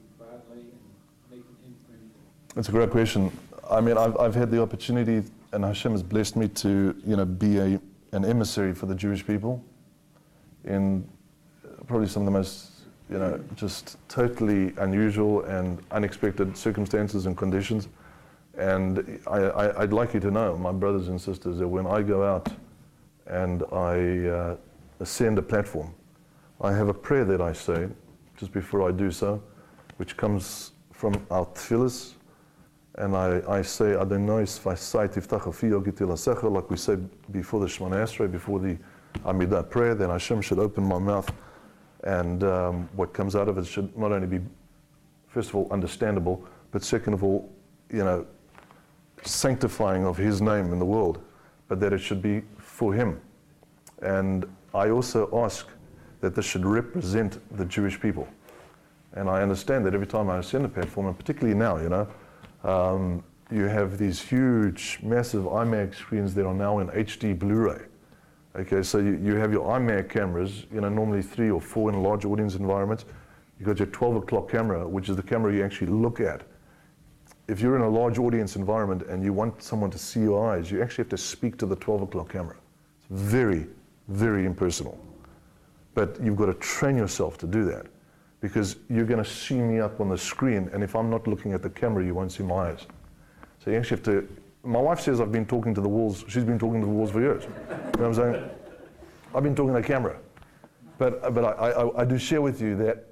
way and make an imprint? It's a great question. I mean, I've had the opportunity, and Hashem has blessed me to, be an emissary for the Jewish people in probably some of the most, just totally unusual and unexpected circumstances and conditions. And I'd like you to know, my brothers and sisters, that when I go out and I ascend a platform, I have a prayer that I say just before I do so, which comes from our tefillas, and I say, Adonai Sfasai Tiftach Afi Yogiti Lasecha, like we said before the Shemona Esrei, before the Amidah prayer, then Hashem should open my mouth, and what comes out of it should not only be, first of all, understandable, but second of all, sanctifying of His name in the world, but that it should be for Him. And I also ask that this should represent the Jewish people. And I understand that every time I ascend a platform, and particularly now, you have these huge, massive IMAX screens that are now in HD Blu-ray. Okay, so you have your IMAX cameras, normally 3 or 4 in large audience environments. You've got your 12 o'clock camera, which is the camera you actually look at. If you're in a large audience environment and you want someone to see your eyes, you actually have to speak to the 12 o'clock camera. It's very, very impersonal. But you've got to train yourself to do that, because you're going to see me up on the screen, and if I'm not looking at the camera, you won't see my eyes. So you actually have to, my wife says I've been talking to the walls, she's been talking to the walls for years. You know what I'm saying? I've been talking to the camera. But I do share with you that,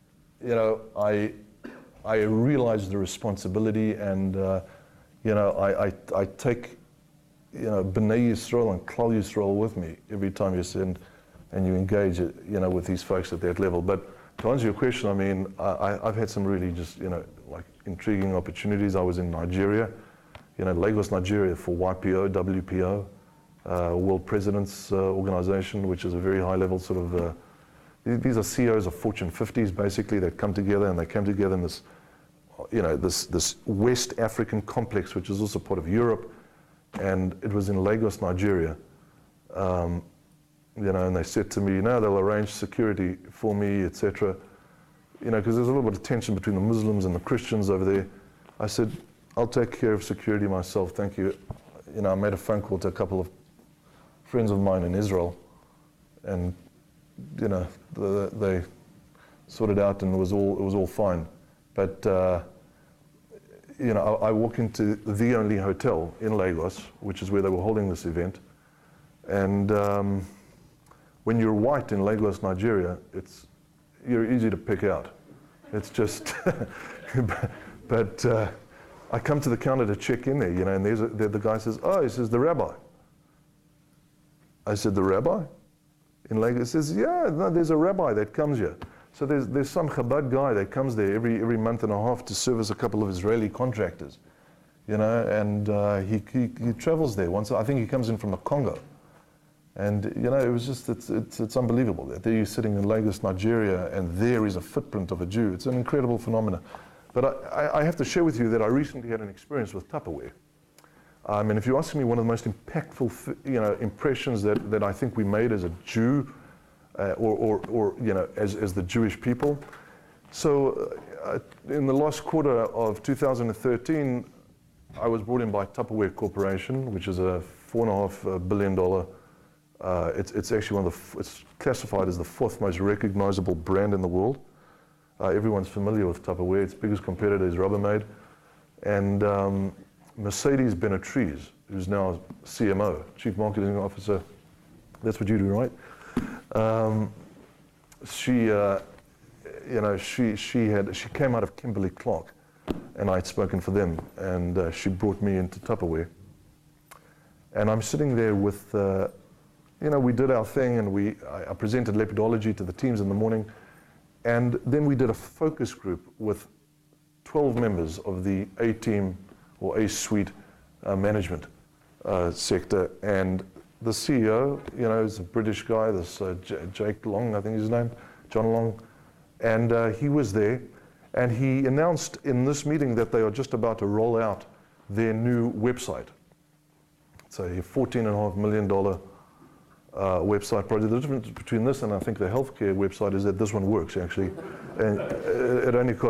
I realize the responsibility, and I take B'nai Yisrael and Klal Yisrael with me every time you send and you engage with these folks at that level. But to answer your question, I mean, I've had some really just like intriguing opportunities. I was in Nigeria, Lagos, Nigeria, for YPO, WPO, World Presidents Organization, which is a very high level sort of. These are CEOs of Fortune 50s, basically, that come together, and they came together in this, this West African complex, which is also part of Europe, and it was in Lagos, Nigeria. And they said to me, they'll arrange security for me, etc. Because there's a little bit of tension between the Muslims and the Christians over there. I said, I'll take care of security myself, thank you. I made a phone call to a couple of friends of mine in Israel, and they sorted out, and it was all fine. But I walk into the only hotel in Lagos, which is where they were holding this event, and when you're white in Lagos, Nigeria, you're easy to pick out. It's just, but I come to the counter to check in there, and the guy says, he says, the rabbi. I said, the rabbi? In Lagos? He says, yeah, no, there's a rabbi that comes here. So there's some Chabad guy that comes there every month and a half to service a couple of Israeli contractors, and he travels there once. I think he comes in from the Congo. And it was just, it's unbelievable that there you're sitting in Lagos, Nigeria, and there is a footprint of a Jew. It's an incredible phenomenon. But I have to share with you that I recently had an experience with Tupperware. And if you ask me, one of the most impactful, impressions that I think we made as a Jew, or as the Jewish people. So in the last quarter of 2013, I was brought in by Tupperware Corporation, which is a $4.5 billion. It's actually it's classified as the 4th most recognizable brand in the world. Everyone's familiar with Tupperware. Its biggest competitor is Rubbermaid. And Mercedes Benatriz, who's now CMO, Chief Marketing Officer, that's what you do, right? She came out of Kimberly-Clark, and I had spoken for them, and she brought me into Tupperware. And I'm sitting there with, we did our thing, and I presented lepidology to the teams in the morning, and then we did a focus group with 12 members of the A-team or A-suite management sector, and the CEO, is a British guy, this Jake Long, I think is his name, John Long, and he was there, and he announced in this meeting that they are just about to roll out their new website. It's a $14.5 million website project. The difference between this and I think the healthcare website is that this one works actually, and it only costs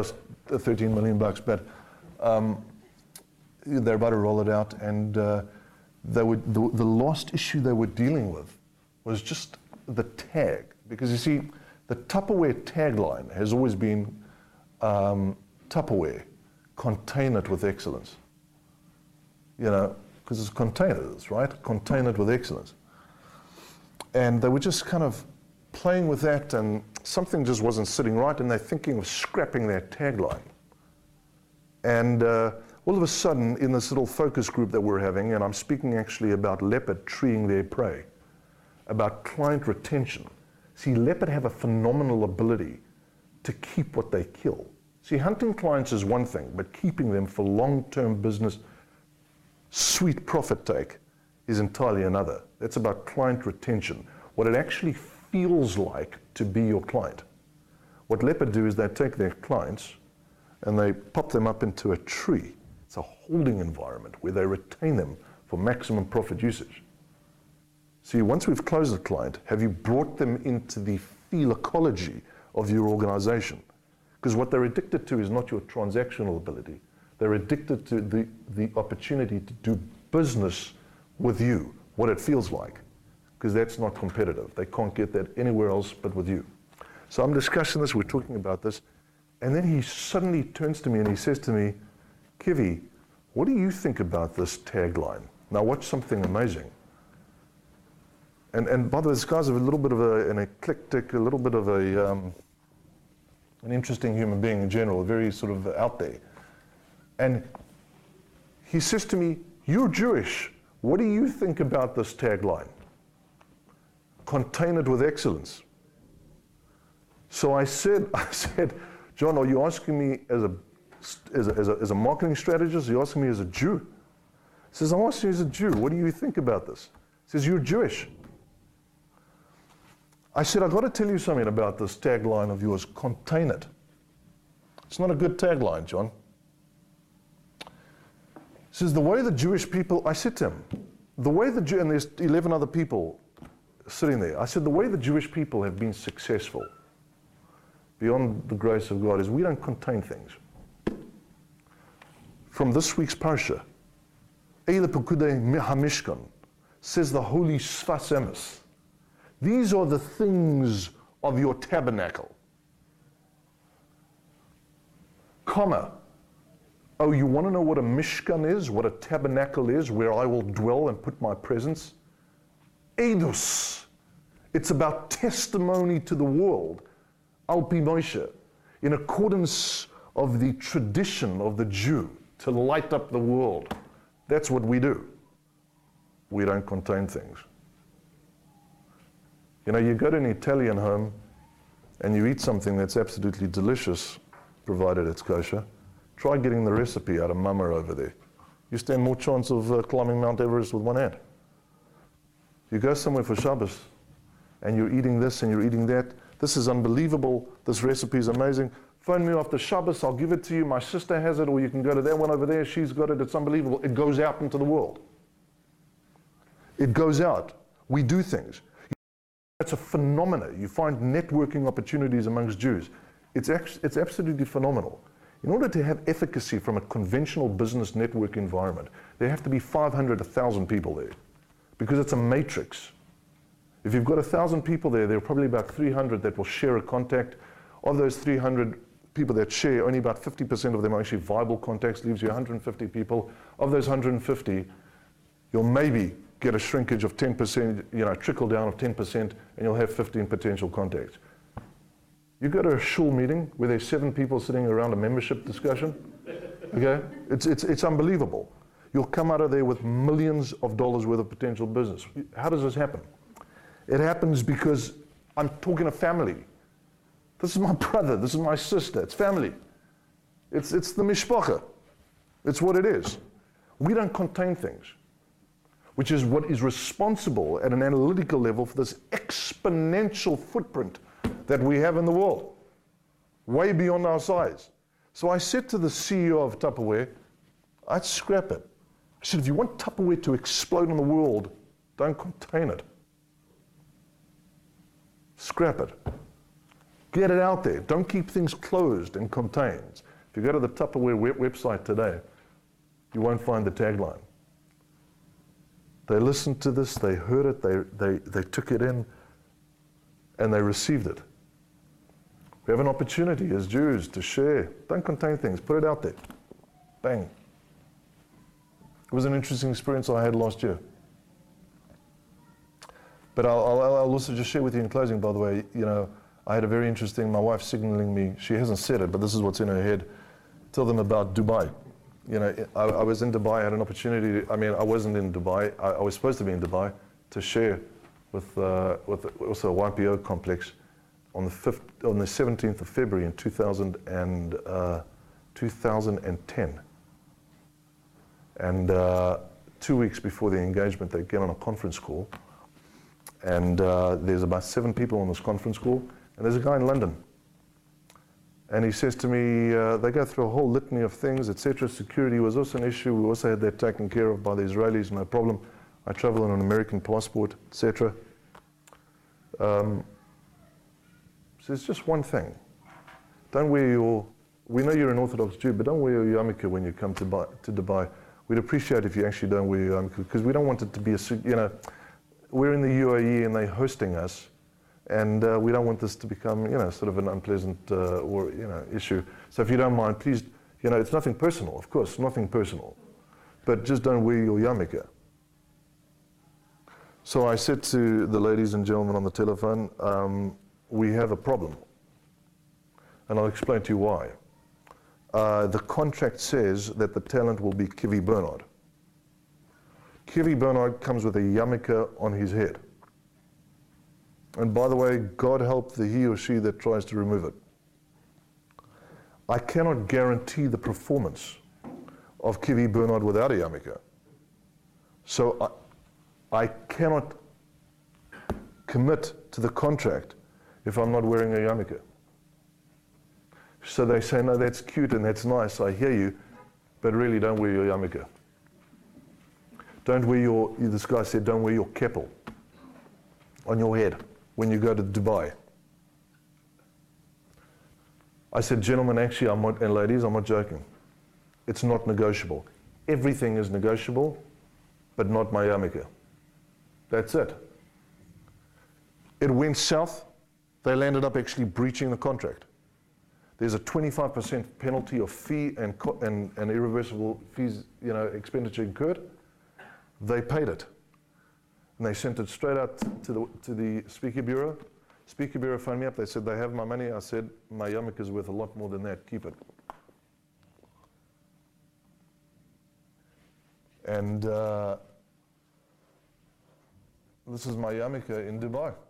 13 million bucks, but they're about to roll it out, and the last issue they were dealing with was just the tag, because you see, the Tupperware tagline has always been Tupperware, contain it with excellence. You know, because it's containers, right? Contain it with excellence. And they were just kind of playing with that, and something just wasn't sitting right, and they're thinking of scrapping their tagline. And all of a sudden, in this little focus group that we're having, and I'm speaking actually about leopard treeing their prey, about client retention. See, leopard have a phenomenal ability to keep what they kill. See, hunting clients is one thing, but keeping them for long-term business, sweet profit take, is entirely another. That's about client retention, what it actually feels like to be your client. What leopard do is they take their clients and they pop them up into a tree. It's a holding environment where they retain them for maximum profit usage. See, once we've closed the client, have you brought them into the feel ecology of your organization? Because what they're addicted to is not your transactional ability. They're addicted to the opportunity to do business with you, what it feels like, because that's not competitive. They can't get that anywhere else but with you. So I'm discussing this, we're talking about this, and then he suddenly turns to me and he says to me, Kivi, what do you think about this tagline? Now watch something amazing. And by the way, this guy's a little bit of an eclectic, a little bit of an interesting human being in general, very sort of out there. And he says to me, you're Jewish. What do you think about this tagline? Contain it with excellence. So I said, John, are you asking me as a marketing strategist? Are you asking me as a Jew? He says, I'm asking you as a Jew. What do you think about this? He says, you're Jewish. I said, I've got to tell you something about this tagline of yours, contain it. It's not a good tagline, John. He says, the way the Jewish people, I said to him, the way the and there's 11 other people sitting there, I said, the way the Jewish people have been successful beyond the grace of God is we don't contain things. From this week's parsha, Eile Pekudei HaMishkan, says the holy Sfas Emes. These are the things of your tabernacle. Comma. Oh, you want to know what a Mishkan is, what a tabernacle is, where I will dwell and put my presence? Edus. It's about testimony to the world. Al Pi Moshe, in accordance of the tradition of the Jew, to light up the world. That's what we do. We don't contain things. You know, you go to an Italian home and you eat something that's absolutely delicious, provided it's kosher. Try getting the recipe out of Mama over there. You stand more chance of climbing Mount Everest with one hand. You go somewhere for Shabbos and you're eating this and you're eating that. This is unbelievable. This recipe is amazing. Phone me after Shabbos, I'll give it to you. My sister has it, or you can go to that one over there. She's got it. It's unbelievable. It goes out into the world. It goes out. We do things. It's a phenomenon. You find networking opportunities amongst Jews. It's absolutely phenomenal. In order to have efficacy from a conventional business network environment, there have to be 500, 1,000 people there, because it's a matrix. If you've got 1,000 people there, there are probably about 300 that will share a contact. Of those 300 people that share, only about 50% of them are actually viable contacts, leaves you 150 people. Of those 150, you'll maybe get a shrinkage of 10%, trickle down of 10%, and you'll have 15 potential contacts. You go to a shul meeting where there's 7 people sitting around a membership discussion, okay? It's unbelievable. You'll come out of there with millions of dollars worth of potential business. How does this happen? It happens because I'm talking to family. This is my brother, this is my sister, it's family. It's the mishpacha. It's what it is. We don't contain things, which is what is responsible at an analytical level for this exponential footprint that we have in the world, way beyond our size. So I said to the CEO of Tupperware, I'd scrap it. I said, if you want Tupperware to explode in the world, don't contain it. Scrap it. Get it out there. Don't keep things closed and contained. If you go to the Tupperware website today, you won't find the tagline. They listened to this, they heard it, they took it in, and they received it. We have an opportunity as Jews to share. Don't contain things, put it out there. Bang. It was an interesting experience I had last year. But I'll also just share with you in closing, by the way, I had a very interesting, my wife signaling me, she hasn't said it, but this is what's in her head. Tell them about Dubai. I was in Dubai, I had an opportunity, I wasn't in Dubai, I was supposed to be in Dubai to share with also a YPO complex on the 17th of February in 2010. And 2 weeks before the engagement, they get on a conference call, and there's about 7 people on this conference call, and there's a guy in London. And he says to me, they go through a whole litany of things, etc. Security was also an issue. We also had that taken care of by the Israelis, no problem. I travel on an American passport, etc. So it's just one thing. Don't wear we know you're an Orthodox Jew, but don't wear your yarmulke when you come to Dubai. We'd appreciate if you actually don't wear your yarmulke, because we don't want it to be we're in the UAE and they're hosting us, and we don't want this to become, sort of an unpleasant issue. So if you don't mind, please, it's nothing personal, of course, nothing personal, but just don't wear your yarmulke. So I said to the ladies and gentlemen on the telephone, we have a problem, and I'll explain to you why. The contract says that the talent will be Kivi Bernard. Kivi Bernard comes with a yarmulke on his head. And by the way, God help the he or she that tries to remove it. I cannot guarantee the performance of Kivi Bernard without a yarmulke. So I cannot commit to the contract if I'm not wearing a yarmulke. So they say, no, that's cute and that's nice, I hear you, but really don't wear your yarmulke. Don't wear this guy said, don't wear your keppel on your head when you go to Dubai. I said, gentlemen, actually, and ladies, I'm not joking. It's not negotiable. Everything is negotiable, but not my yarmulke. That's it. It went south. They landed up actually breaching the contract. There's a 25% penalty of fee and irreversible fees, expenditure incurred. They paid it. And they sent it straight out to the Speaker Bureau. Speaker Bureau phoned me up. They said, they have my money. I said, my yarmulke is worth a lot more than that. Keep it. And this is my yarmulke in Dubai.